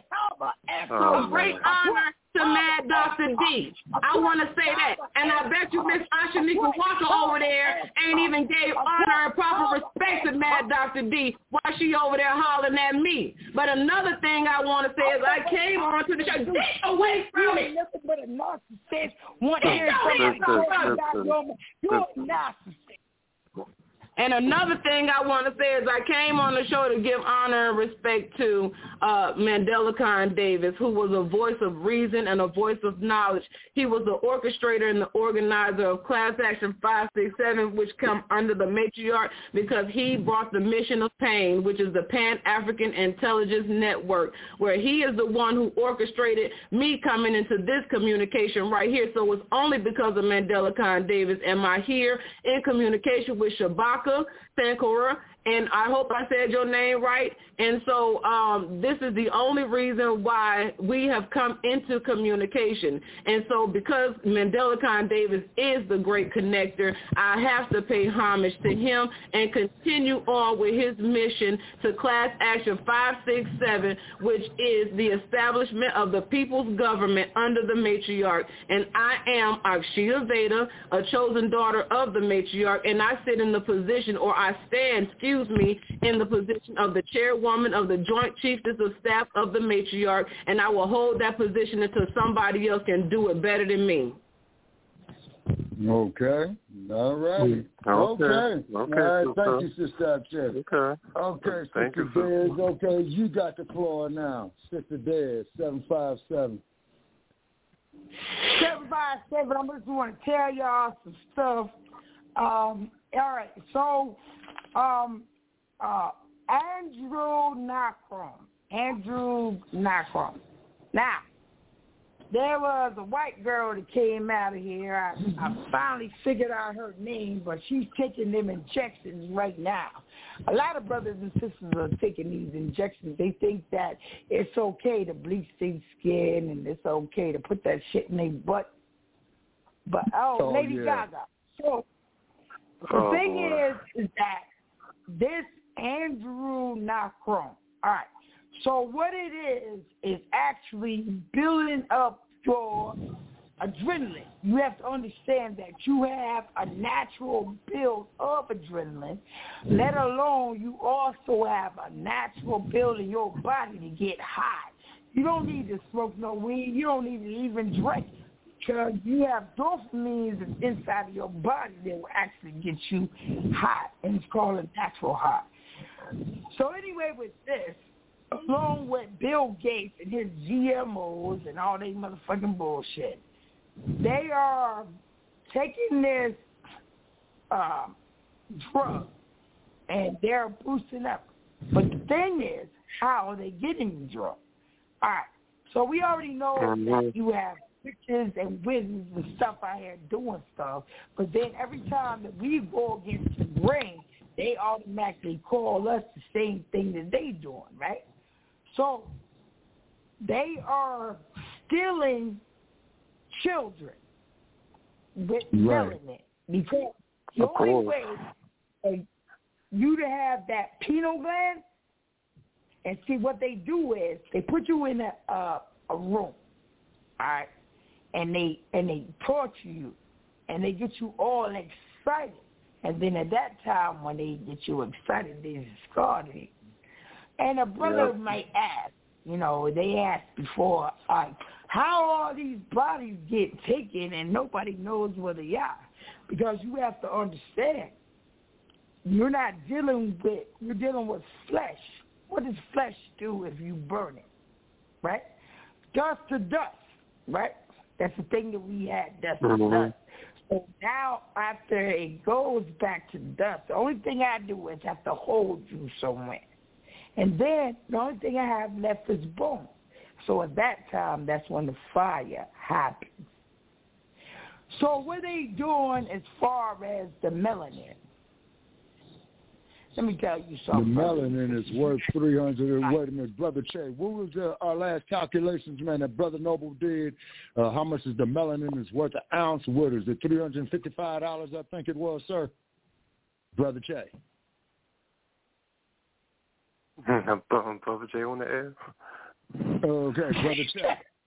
So great honor to Mad Doctor D. I want to say that. And I bet you Miss Ashanika Walker over there ain't even gave honor and proper respect to Mad Doctor D while she over there hollering at me. But another thing I want to say is I came on to the show. Get away from it. Nothing but a narcissist. Want to hear somebody talk about you. You're a narcissist. And another thing I want to say is I came on the show to give honor and respect to uh, Mandela Khan Davis, who was a voice of reason and a voice of knowledge. He was the orchestrator and the organizer of Class Action five six seven, which come under the matriarch because he brought the Mission of Pain, which is the Pan-African Intelligence Network, where he is the one who orchestrated me coming into this communication right here. So it's only because of Mandela Khan Davis am I here in communication with Shabaka Sankora, and I hope I said your name right. And so um, this is the only reason why we have come into communication. And so because Mandela Khan Davis is the great connector, I have to pay homage to him and continue on with his mission to Class Action five six seven, which is the establishment of the people's government under the matriarch. And I am Akshita Veda, a chosen daughter of the matriarch, and I sit in the position, or I stand, excuse me, in the position of the chairwoman of the Joint Chiefs of Staff of the matriarch, and I will hold that position until somebody else can do it better than me. Okay. All right. Okay. Okay. Okay, All right. sister. Thank you, Sister Akshita. Okay. Okay, Thank Sister you, Dez. Okay, you got the floor now. Sister Dez, seven five seven. seven five seven, I just want to tell y'all some stuff. Um, all right, so um, uh, Andrew Nakron. Andrew Nakron. Now, there was a white girl that came out of here. I, I finally figured out her name, but she's taking them injections right now. A lot of brothers and sisters are taking these injections. They think that it's okay to bleach their skin and it's okay to put that shit in their butt. But, oh, Oh, Lady yeah. Gaga. So the Oh, thing boy. is, is that this Andrew Nakron, all right, so what it is is actually building up your adrenaline. You have to understand that you have a natural build of adrenaline, let alone you also have a natural build in your body to get high. You don't need to smoke no weed. You don't need to even drink, because you have dopamines inside of your body that will actually get you high, and it's called a natural high. So anyway, with this, along with Bill Gates and his G M Os and all they motherfucking bullshit, they are taking this uh, drug and they're boosting up. But the thing is, how are they getting the drug? All right, so we already know that you have witches and wizards and stuff out here doing stuff, but then every time that we go against the grain, they automatically call us the same thing that they doing, right? So they are stealing children with Right. melanin, because the Of only course. way for you to have that pineal gland, and see what they do is they put you in a uh, a room, all right, and they and they torture you, and they get you all excited, and then at that time when they get you excited, they discard it. And a brother yep. might ask, you know, they asked before, like, how all these bodies get taken and nobody knows where they are? Because you have to understand, you're not dealing with, you're dealing with flesh. What does flesh do if you burn it, right? Dust to dust, right? That's the thing that we had, dust mm-hmm. to dust. So now after it goes back to dust, the only thing I do is have to hold you somewhere. And then the only thing I have left is bone. So at that time, that's when the fire happens. So what are they doing as far as the melanin? Let me tell you something. The melanin is worth three hundred. Wait a minute, Brother Che. What was the, our last calculations, man, that Brother Noble did? Uh, how much is the melanin is worth an ounce? What is it, three hundred fifty-five dollars, I think it was, sir? Brother Che. Brother Che on the air. Okay, Brother Che.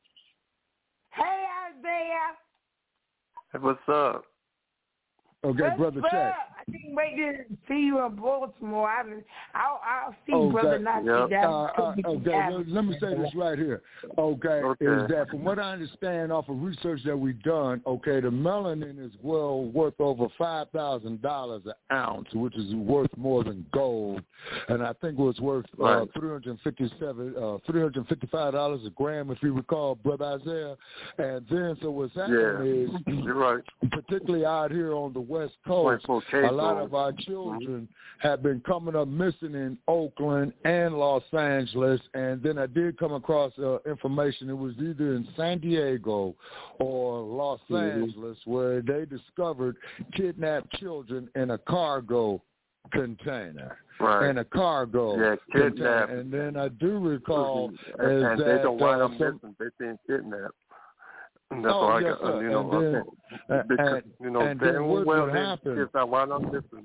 Hey, Isaiah. Hey, what's up? Okay, What's Brother up? Che. I can't wait to see you in Baltimore. I mean, I'll, I'll see okay. Brother Nazi. Yep. That uh, uh, okay, let, let me say this right here. Okay, okay, is that from what I understand off of research that we've done, okay, the melanin is well worth over five thousand dollars an ounce, which is worth more than gold. And I think it was worth right. uh, three hundred fifty-seven, uh, three hundred fifty-five dollars a gram, if you recall, Brother Isaiah. And then, so what's happening yeah. is, you're right. particularly out here on the West Coast, a lot of our children mm-hmm. have been coming up missing in Oakland and Los Angeles. And then I did come across uh, information. It was either in San Diego or Los mm-hmm. Angeles where they discovered kidnapped children in a cargo container. Right. In a cargo yeah, container. And then I do recall mm-hmm. and, and that, they don't wind uh, up some, missing. They're being kidnapped. That's oh, why yes, I got, sir. you know, and then, okay. because, and, you know, and then what well, would happen? Kids I wind up missing.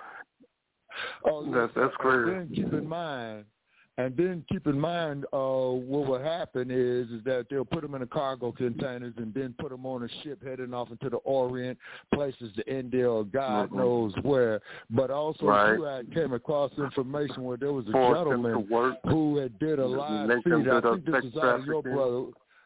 Oh, yes, that's that's crazy. And then keep in mind, and then keep in mind, uh, what will happen is is that they'll put them in the cargo containers and then put them on a ship heading off into the Orient, places to India or God mm-hmm. knows where. But also, right. too, I came across information where there was a Forced gentleman who had did a live feed. I think this is out of your brother.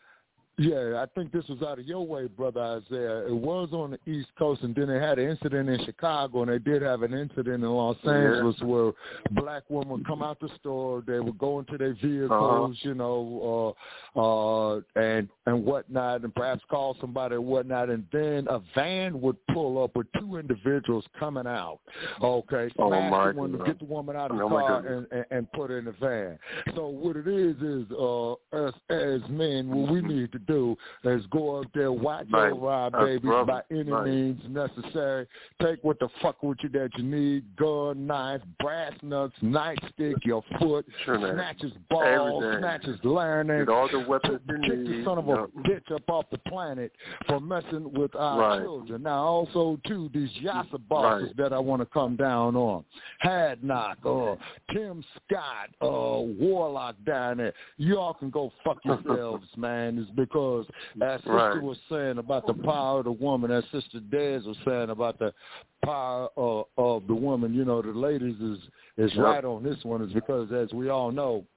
Yeah, I think this was out of your way, Brother Isaiah. It was on the East Coast, and then they had an incident in Chicago, and they did have an incident in Los Angeles yeah. where black women would come out the store, they would go into their vehicles, uh-huh. you know, uh, uh, and and whatnot, and perhaps call somebody and whatnot, and then a van would pull up with two individuals coming out, okay, oh, smash the woman, get the woman out of the oh, car and, and, and put her in the van. So what it is is, uh, as, as men, what we need to do is go up there, watch right. over our babies brother. by any right. means necessary. Take what the fuck with you that you need, gun, knife, brass nuts, nightstick, your foot, sure, snatches balls, Everything. snatches learning, get all the weapons you kick need. the son of a bitch up off the planet for messing with our right. children. Now also too, these Yassa bosses right. that I want to come down on. Hadnock, uh, Tim Scott, uh, Warlock down there. Y'all can go fuck yourselves, man. It's because Because as Sister right. was saying about the power of the woman, as Sister Des was saying about the power of, of the woman, you know, the ladies is, is yep. right on this one is because, as we all know,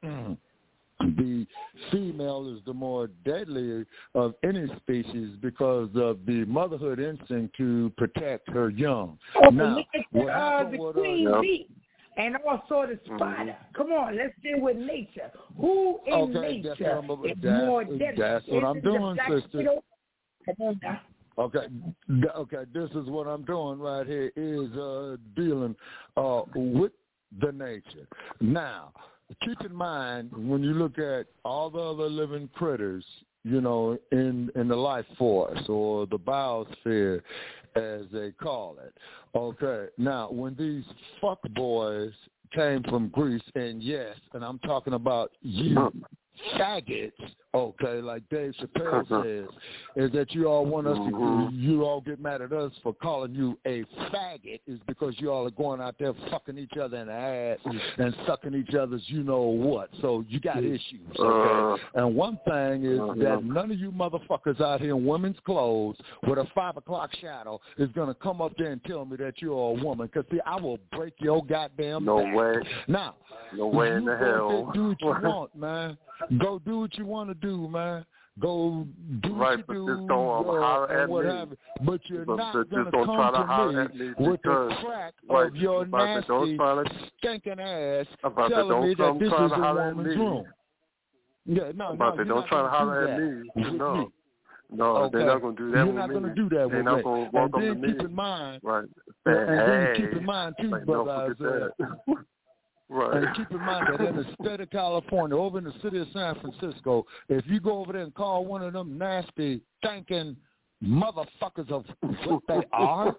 the female is the more deadly of any species because of the motherhood instinct to protect her young. Oh, now, what uh, happened the with queen her, bee. And also the spider. Mm-hmm. Come on, let's deal with nature. Who in okay, nature that's is that's, more deadly? That's what I'm doing, sister. Come on now. Okay, okay. This is what I'm doing right here is uh, dealing uh, with the nature. Now, keep in mind when you look at all the other living critters, you know, in in the life force or the biosphere, as they call it. Okay, now when these fuck boys came from Greece, and yes, and I'm talking about you, faggots, okay, like Dave Chappelle says, is that you all want us to, you all get mad at us for calling you a faggot is because you all are going out there fucking each other in the ass and sucking each other's you know what. So you got issues, okay? And one thing is that none of you motherfuckers out here in women's clothes with a five o'clock shadow is going to come up there and tell me that you're a woman. Because, see, I will break your goddamn No back. way. Now, no way in the hell. Do what you want, man. Go do what you want to do, man. Go do right, what but you just do, don't um, uh, holler at what me. have you. But you're but, not but going just to don't come try to to holler me at me with because, the crack right, of your nasty, to, stinking ass about telling me that this is a woman's room. Yeah, no, about no, they you're don't not try to holler at me. With no. me. No, okay. they're not going to do that You're with not me. going to do that they're with not me. going to walk and up then to keep me. in mind, right. and hey, then keep in mind too, like, brother no, Isaiah. Right. And keep in mind that in the state of California, over in the city of San Francisco, if you go over there and call one of them nasty, stinking motherfuckers of what they are,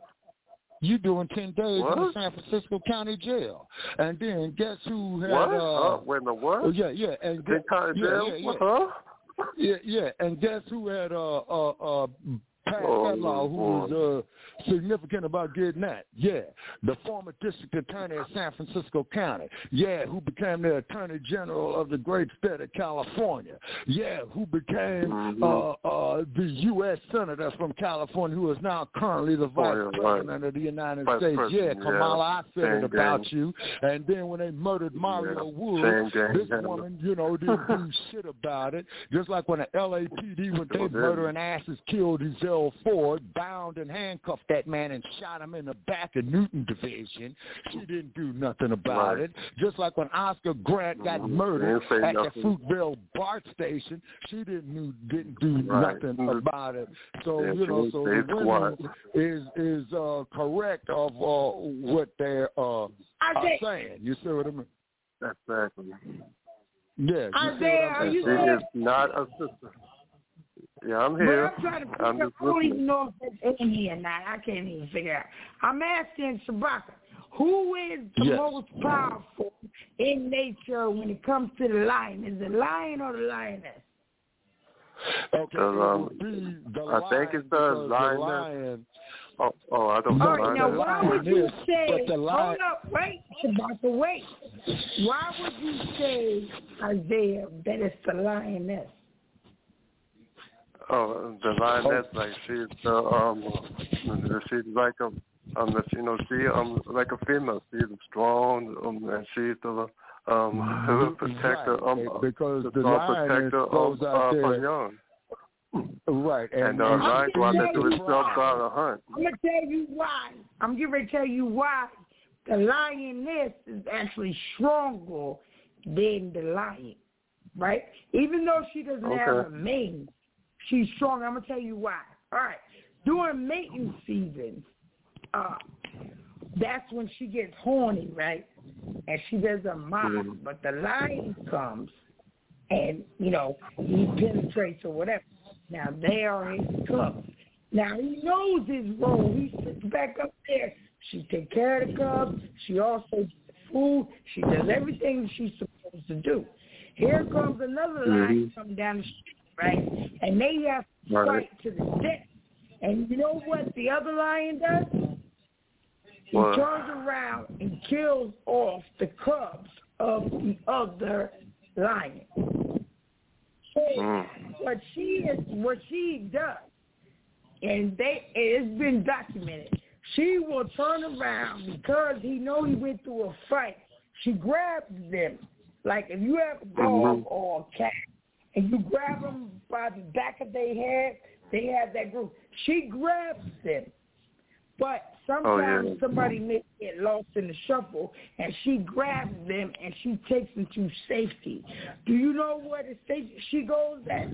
you doing ten days what? in the San Francisco County Jail. And then guess who had... What? Uh, uh, wait a minute, what? Yeah, yeah. And guess, County yeah, Jail? yeah, yeah. Huh? Yeah, yeah. And guess who had... Uh, uh, uh, passed oh, that law, who boy. was uh, significant about getting that. Yeah, the former district attorney of San Francisco County. Yeah, who became the attorney general of the great state of California. Yeah, who became mm-hmm. uh, uh, the U S senator from California, who is now currently the vice oh, yeah, president right. of the United vice States. Yeah, Kamala, yeah. I said Same it about gang. you. And then when they murdered Mario yeah. Wood, this gang. woman, you know, didn't do shit about it. Just like when the L A P D, when they murdering asses, killed Ezell Ford, bound and handcuffed that man and shot him in the back of Newton Division. She didn't do nothing about right. it. Just like when Oscar Grant got mm-hmm. murdered at nothing. the Fruitvale BART station, she didn't do, didn't do right. nothing mm-hmm. about it. So, yeah, you know, so the women is is uh, correct of uh, what they're uh, are saying. You see what I mean? Exactly. Yeah. Isaiah, are you She is not a sister. Yeah, I'm here. But I'm trying to figure I'm out, I don't even know if it's in here or not. I can't even figure out. I'm asking Shabaka, who is the yes. most powerful in nature when it comes to the lion? Is it lion or the lioness? Okay, um, the I lion, think it's the lion. The lion oh, oh, I don't know. All right, now why would you say, hold up, wait, Shabaka, wait. Why would you say, Isaiah, that it's the lioness? Oh, the lioness, like she's the um, she's like a um, you know, she um like a female. She's strong, um, and she's the um protector, right. um, because the, the protector goes of out uh, there. for young. Right, and, and uh, and lion go out there to the itself trying to hunt. I'm gonna tell you why. I'm getting ready to tell you why the lioness is actually stronger than the lion, right? Even though she doesn't okay. have a mane, she's strong. I'm gonna tell you why. All right, during mating season, uh, that's when she gets horny, right? And she doesn't mind. Mm-hmm. But the lion comes, and you know he penetrates or whatever. Now they are his cubs. Now he knows his role. He sits back up there. She takes care of the cubs. She also gets food. She does everything she's supposed to do. Here comes another lion mm-hmm. coming down the street, right? And they have to right. fight to the death. And you know what the other lion does? He what? turns around and kills off the cubs of the other lion. So mm. what she is, what she does, and they, it's been documented. She will turn around because he know he went through a fight. She grabs them, like if you have a dog mm-hmm. or a cat, and you grab them by the back of their head, they have that group. She grabs them, but sometimes oh, yeah. somebody may get lost in the shuffle, and she grabs them and she takes them to safety. Do you know where the safety she goes at?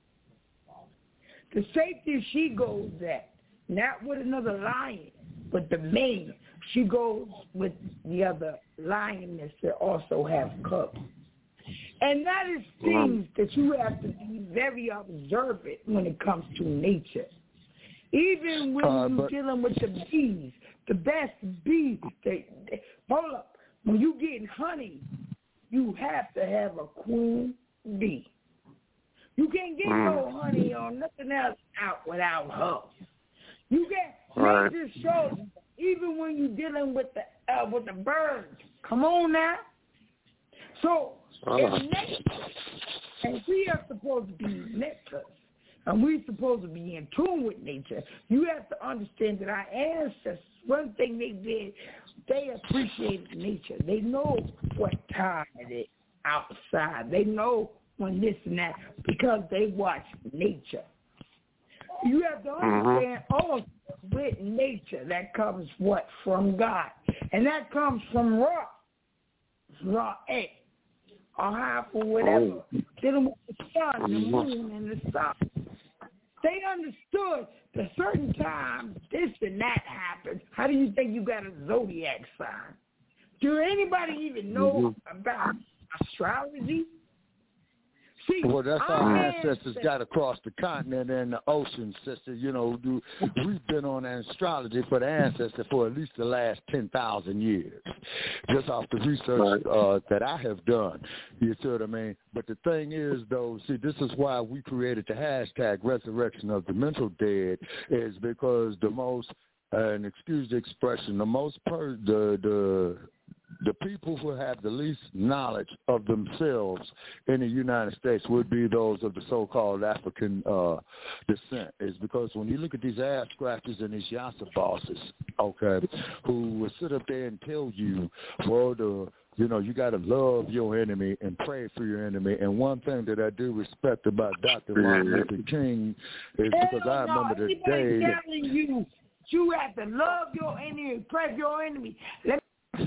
The safety she goes at, not with another lion, but the mane. She goes with the other lioness that also have cubs. And that is things that you have to be very observant when it comes to nature. Even when uh, you're dealing with the bees, the best bees, they, they, hold up, when you get honey, you have to have a queen be. You can't get mm. no honey or nothing else out without her. You get right. nature shows even when you're dealing with the uh, with the birds. Come on now. So oh. it's nature, and we are supposed to be nature, and we're supposed to be in tune with nature. You have to understand that our ancestors, one thing they did, they appreciated nature. They know what time it is outside. They know when this and that because they watch nature. You have to understand mm-hmm. also with nature that comes what? From God. And that comes from Ra. Ra A. Or half or whatever. Oh. Dealing with the sun, the moon, and the sun. They understood that certain times this and that happens. How do you think you got a zodiac sign? Do anybody even know mm-hmm. about astrology? See, well, that's our ancestors got across the continent and the ocean, sister. You know, we've been on astrology for the ancestors for at least the last ten thousand years, just off the research uh, that I have done. You see what I mean? But the thing is, though, see, this is why we created the hashtag Resurrection of the Mental Dead, is because the most, uh, and excuse the expression, the most, per, the, the, the people who have the least knowledge of themselves in the United States would be those of the so-called African uh, descent. Is because when you look at these ass scratchers and these Yasa bosses, okay, who will sit up there and tell you, well, the you know, you got to love your enemy and pray for your enemy. And one thing that I do respect about Doctor Martin Luther King is because Hell I remember no, the day that telling you you have to love your enemy and pray for your enemy. Let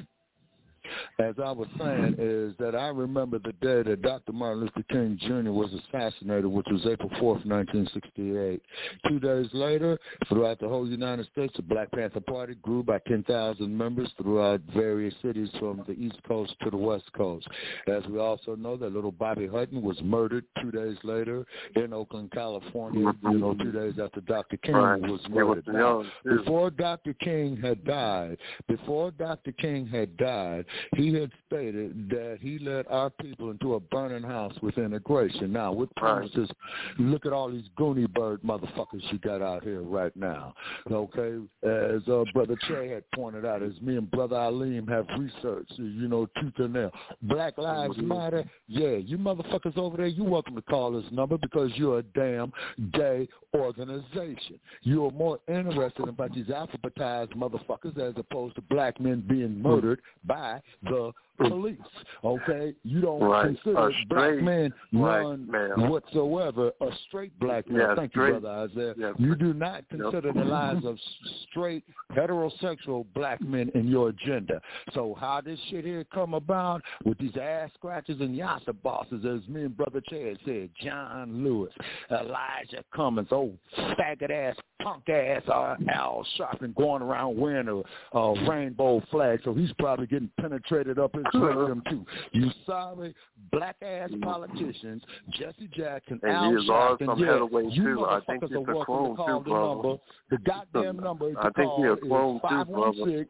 as I was saying, is that I remember the day that Doctor Martin Luther King Junior was assassinated, which was April fourth, nineteen sixty-eight. Two days later, throughout the whole United States, the Black Panther Party grew by ten thousand members throughout various cities from the East Coast to the West Coast. As we also know, that little Bobby Hutton was murdered two days later in Oakland, California, you know, two days after Doctor King right. was murdered. Now, before Doctor King had died, before Doctor King had died, he had stated that he led our people into a burning house with integration. Now, with promises, look at all these Goonie Bird motherfuckers you got out here right now. Okay, as uh, Brother Che had pointed out, as me and Brother Aleem have researched, you know, tooth and nail. Black Lives Matter, yeah, you motherfuckers over there, you're welcome to call this number because you're a damn gay organization. You're more interested about these alphabetized motherfuckers as opposed to black men being murdered by the police, okay? You don't right. consider black men none man. whatsoever a straight black man. Yeah, Thank straight. you, Brother Isaiah. Yeah. You do not consider yep. the lives of straight heterosexual black men in your agenda. So how this shit here come about with these ass scratchers and Yasa bosses, as me and Brother Chad said, John Lewis, Elijah Cummings, old faggot-ass, punk-ass uh, Al Sharpton going around wearing a, a rainbow flag, so he's probably getting penetrated up his rectum too. You sorry, black-ass politicians, Jesse Jackson, and Al Sharpton, yeah, you too. motherfuckers I think he's are a welcome clone to call too, the brother. number. The goddamn number to I think call he's a clone is five one six,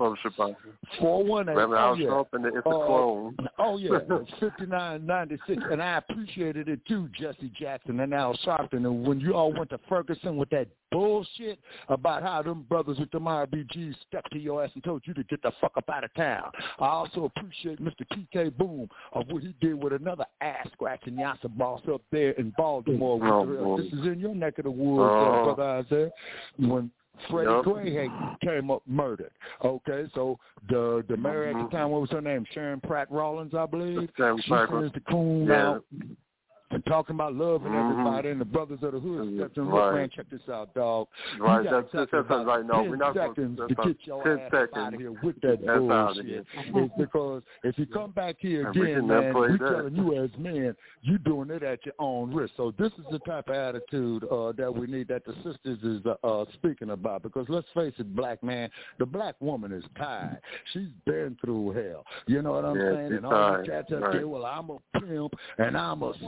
four one eight, oh, yeah. It's a clone. Uh, oh, yeah, fifty-nine ninety-six, and I appreciated it too, Jesse Jackson and Al Sharpton. And when you all went to Ferguson with that bullshit about how them brothers with them R B Gs stepped to your ass and told you to get the fuck up out of town. I also appreciate Mister T K Boom of what he did with another ass-scratching Yasa boss up there in Baltimore. Oh, with boy. the, this is in your neck of the woods, oh. uh, Brother Isaiah. When Freddie yep. Gray came up murdered. Okay, so the the mayor mm-hmm. at the time, what was her name? Sharon Pratt Rollins, I believe. Sharon she says the coon yeah. out. And talking about loving mm-hmm. everybody and the brothers of the hood stepped in. Right. Look, man, check this out, dog. Right, you that's, that's, that's right. No, ten we're not seconds going to get your ten ass seconds. out of here with that that's bullshit. It's because if you come back here and again, we man, we're that. telling you as men, you doing it at your own risk. So this is the type of attitude uh, that we need, that the sisters is uh, uh, speaking about. Because let's face it, black man, the black woman is tired. She's been through hell. You know what I'm yeah, saying? And all tired. the cats up right. there, well, I'm a pimp and I'm a simp nigga.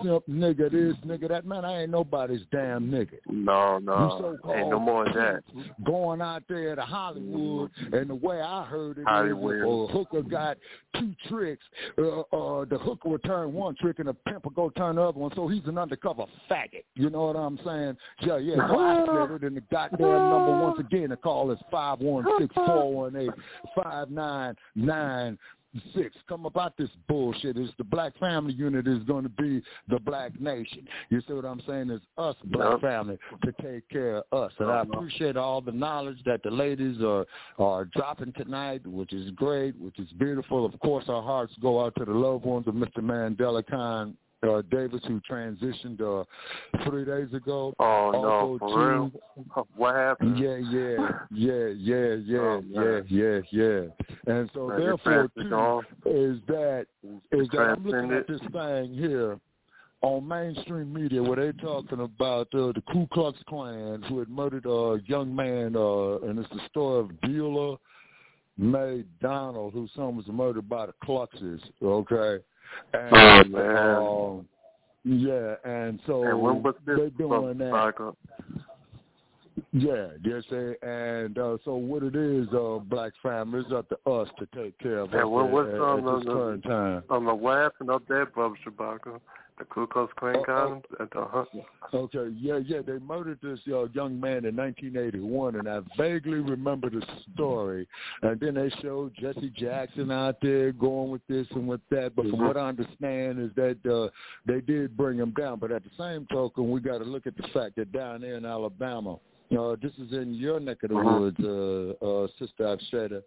nigga this, nigga that. Man, I ain't nobody's damn nigga. No, no, ain't no more of that. Going out there to Hollywood, mm-hmm. and the way I heard it Hollywood. is, if a hooker got two tricks, uh, uh, the hooker will turn one trick and the pimp will go turn the other one, so he's an undercover faggot. You know what I'm saying? Yeah, yeah, so I said it, and the goddamn number, once again, the call is five one six, four one eight, five nine nine six. Come about this bullshit. It's the Black Family Unit is going to be the Black Nation. You see what I'm saying? It's us, Black yep. family, to take care of us. And I appreciate all the knowledge that the ladies are, are dropping tonight, which is great, which is beautiful. Of course, our hearts go out to the loved ones of Mister Mandela Khan Uh, Davis, who transitioned uh, three days ago. Oh, also no, for too, real? What happened? Yeah, yeah, yeah, yeah, yeah, oh, yeah, yeah, yeah. And so, man, therefore, too, is that, is that I'm looking at this thing here on mainstream media where they're talking about uh, the Ku Klux Klan who had murdered a young man, uh, and it's the story of Beulah May Donald, whose son was murdered by the Kluxes, okay? And, oh, man. Um, yeah, and so and when was this they're doing that. Saga? Yeah, yes, sir. And uh, so what it is, uh, Black family, it's up to us to take care of and us what, what's at, at, on at this the, current time. On the what happened up there, Brother Shabaka? The Ku Klux Klan oh, got him at the hunt. Okay, yeah, yeah. They murdered this uh, young man in nineteen eighty-one, and I vaguely remember the story. And then they showed Jesse Jackson out there going with this and with that. But mm-hmm. from what I understand is that uh, they did bring him down. But at the same token, we got to look at the fact that down there in Alabama, uh, this is in your neck of the mm-hmm. woods, uh, uh, Sister Aksheda,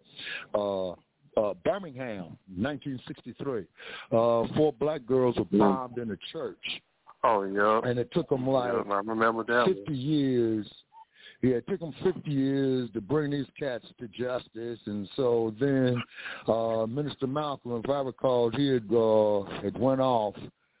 uh Uh, Birmingham, nineteen sixty-three. Uh, four black girls were bombed in a church. Oh, yeah. And it took them like yeah, I remember that fifty one. years. Yeah, it took them fifty years to bring these cats to justice. And so then uh, Minister Malcolm, if I recall, he had, uh, had went off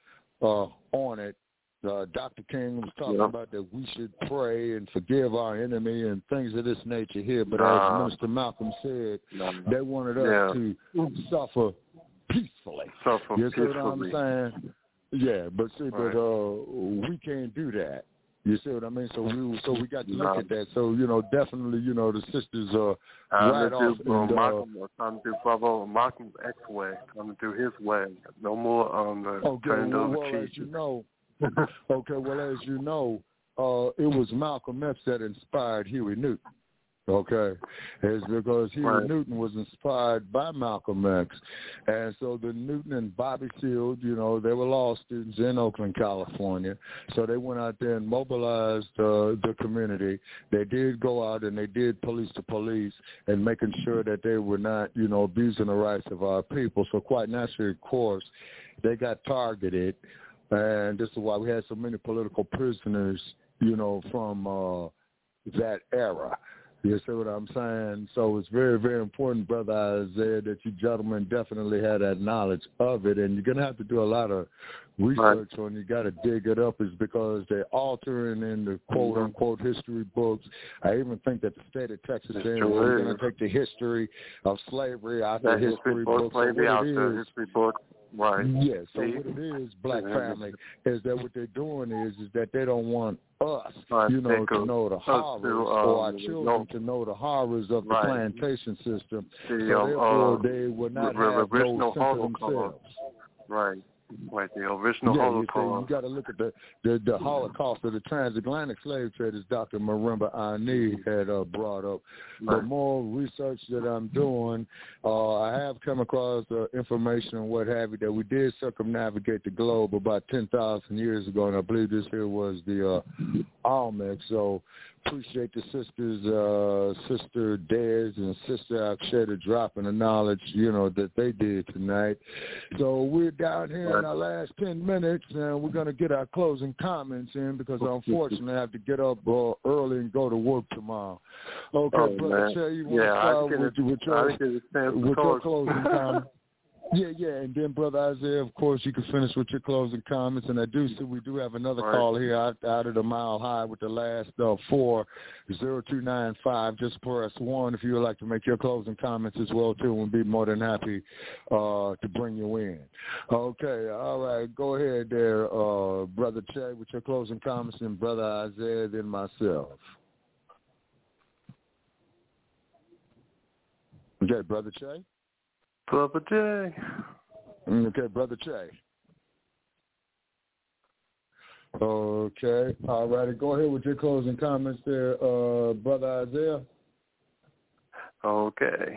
uh, on it. Uh, Doctor King was talking yep. about that we should pray and forgive our enemy and things of this nature here. But nah. as Minister Malcolm said, nah. they wanted us yeah. to suffer peacefully. Suffer you see peacefully. what I'm saying? Yeah, but see, right. but uh, we can't do that. You see what I mean? So we so we got to look nah. at that. So you know, definitely, you know, the sisters are uh, right off. Do, uh, and, uh, Malcolm, trying to do Brother Malcolm's X way, trying to do his way. No more on the okay, turn well, over well, cheese. As you know. Okay, well, as you know, uh, it was Malcolm X that inspired Huey Newton. Okay, it's because Huey right. Newton was inspired by Malcolm X, and so the Newton and Bobby Seale, you know, they were law students in Oakland, California, so they went out there and mobilized uh, the community. They did go out and they did police to police and making sure that they were not, you know, abusing the rights of our people. So quite naturally, of course, they got targeted. And this is why we had so many political prisoners, you know, from uh, that era. You see what I'm saying? So it's very, very important, Brother Isaiah, that you gentlemen definitely had that knowledge of it. And you're going to have to do a lot of research right. on. You got to dig it up, is because they're altering in the quote-unquote history books. I even think that the state of Texas is going to take the history of slavery out of the history books. Slavery out the history book. Right. Yeah, so what it is, Black family, is that what they're doing is is that they don't want us, you know, to know the horrors, to, um, or our children no, to know the horrors of the right. plantation system. The, so um, therefore, uh, they would not r- have no sense of themselves. Right. Like the original yeah, Holocaust. You, you got to look at the, the, the Holocaust of the transatlantic slave trade, as Doctor Marimba Ani had uh, brought up. Right. The more research that I'm doing, uh, I have come across uh, information and what have you that we did circumnavigate the globe about ten thousand years ago, and I believe this here was the uh, Olmec. So appreciate the sisters, uh, Sister Dez and Sister Aksheda dropping the knowledge, you know, that they did tonight. So we're down here in our last ten minutes, and we're going to get our closing comments in because unfortunately I have to get up uh, early and go to work tomorrow. Okay, oh, Brother Che, you want yeah, to start with, with, with, your, with your closing comment? Yeah, yeah, and then Brother Isaiah, of course, you can finish with your closing comments. And I do see we do have another right. call here out, out of the Mile High with the last uh, four, zero two nine five. Just press one if you would like to make your closing comments as well, too. We'll be more than happy uh, to bring you in. Okay, all right, go ahead there, uh, Brother Che, with your closing comments, and Brother Isaiah, then myself. Okay, Brother Che? Brother Che. Okay, Brother Che. Okay, all righty. Go ahead with your closing comments there, uh, Brother Isaiah. Okay.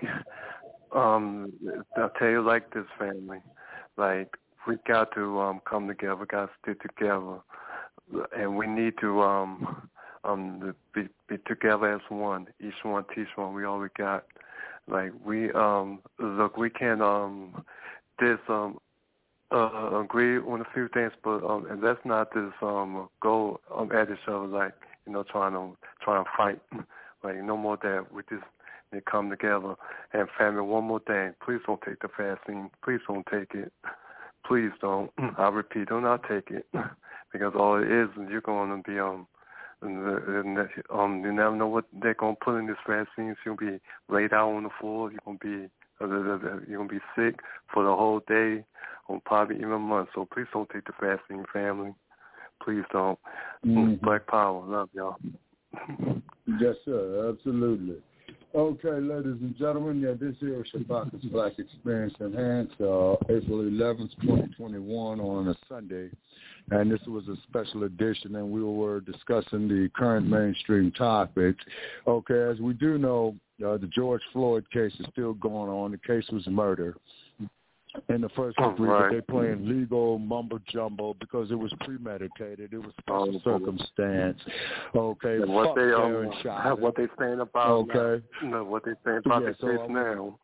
Um, I'll tell you like this, family. Like, we got to um, come together, got to stick together. And we need to um, um, be, be together as one. Each one teach one. We all we got. Like, we, um, look, we can, um, this, um, uh, agree on a few things, but, um, and let's not just, um, go um, at each other, like, you know, trying to, trying to fight. Like, no more that. We just need to come together. And family, one more thing. Please don't take the vaccine. Please don't take it. Please don't. I repeat, do not take it. Because all it is is you're going to be, um, And, um, you never know what they're gonna put in this vaccine. So you'll be laid out on the floor. You're gonna be uh, you're gonna be sick for the whole day, or probably even a month. So please don't take the vaccine, family. Please don't. Mm-hmm. Black Power, love y'all. Yes, sir. Absolutely. Okay, ladies and gentlemen, yeah, this here is Shabaka's Black Experience Enhanced, uh, April eleventh, twenty twenty-one on a Sunday. And this was a special edition, and we were discussing the current mainstream topics. Okay, as we do know, uh, the George Floyd case is still going on. The case was murder. In the first degree, right. but they playing legal mumbo jumbo because it was premeditated. It was special oh, circumstance. Okay, and what fuck they Darren um, Sharp. what they saying about okay, now. No, what they saying about yeah, the so, case um, now.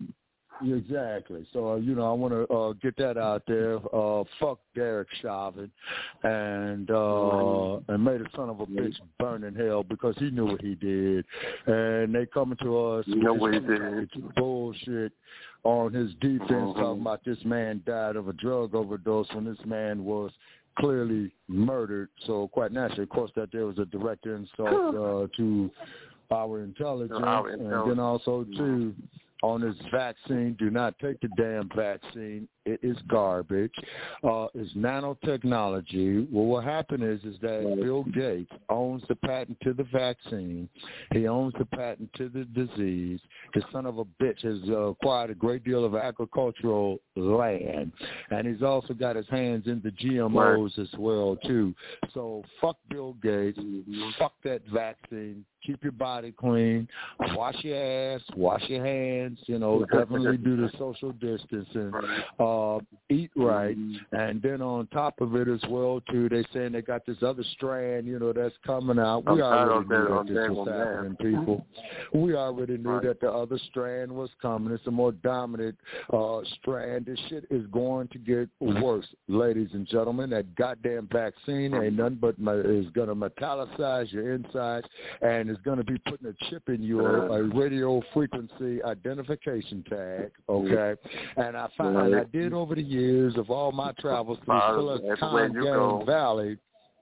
Exactly. So, uh, you know, I want to uh, get that out there. Uh, fuck Derek Chauvin, and uh, and made a son of a bitch burn in hell because he knew what he did. And they coming to us you know with what he did. bullshit on his defense, mm-hmm. talking about this man died of a drug overdose when this man was clearly murdered. So quite naturally, of course, that there was a direct insult uh, to our intelligence, our and intelligence. then also too. On this vaccine, do not take the damn vaccine. It is garbage. Uh, it's nanotechnology. Well, what happened is is that right. Bill Gates owns the patent to the vaccine. He owns the patent to the disease. The son of a bitch has uh, acquired a great deal of agricultural land, and he's also got his hands in the G M Os right. as well, too. So fuck Bill Gates. Mm-hmm. Fuck that vaccine. Keep your body clean. Wash your ass. Wash your hands. You know, definitely do the social distancing. Uh, eat right. And then on top of it as well, too, they saying they got this other strand, you know, that's coming out. We already knew that this was happening, people. We already knew that the other strand was coming. It's a more dominant uh, strand. This shit is going to get worse, ladies and gentlemen. That goddamn vaccine ain't nothing but is going to metallicize your insides, and it's going to be putting a chip in your a radio frequency identification tag, okay? And I find right. I did over the years of all my travels through Silicon Valley,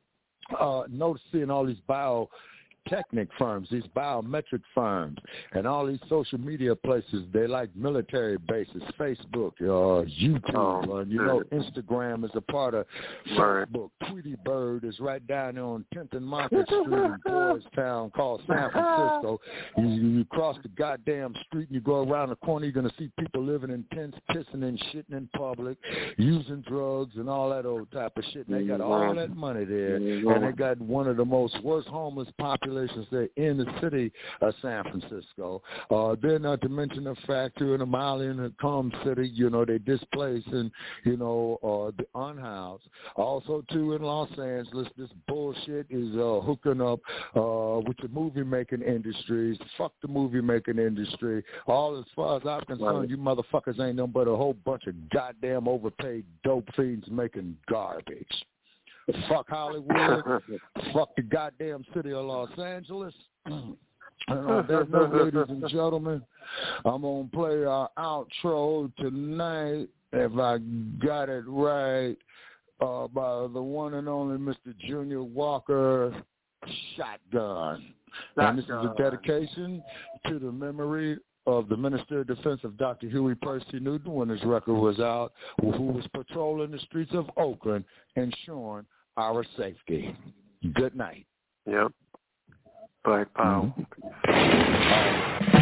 uh, noticing all these bio Technic firms, these biometric firms, and all these social media places, they like military bases, Facebook, uh, YouTube, oh, uh, you know, Instagram is a part of Facebook. Tweety Bird is right down there on tenth and Market Street in Boys Town called San Francisco. You, you cross the goddamn street and you go around the corner, you're going to see people living in tents, pissing and shitting in public, using drugs and all that old type of shit. And they got all that money there, and they got one of the most worst homeless populations there in the city of San Francisco. Uh, then not to mention the fact too, in a mile in the Calm City, you know, they displacing, you know, uh, the unhoused. Also too in Los Angeles, this bullshit is uh, hooking up uh, with the movie making industries. Fuck the movie making industry. All as far as I'm concerned, right. you motherfuckers ain't nothing but a whole bunch of goddamn overpaid dope fiends making garbage. Fuck Hollywood. Fuck the goddamn city of Los Angeles. And on that note, ladies and gentlemen, I'm going to play our outro tonight. if I got it right, uh, by the one and only Mister Junior Walker Shotgun. Shotgun. And this is a dedication to the memory of the Minister of Defense of Doctor Huey Percy Newton when his record was out, who was patrolling the streets of Oakland, ensuring our safety. Good night. Yep. Black Power. Mm-hmm.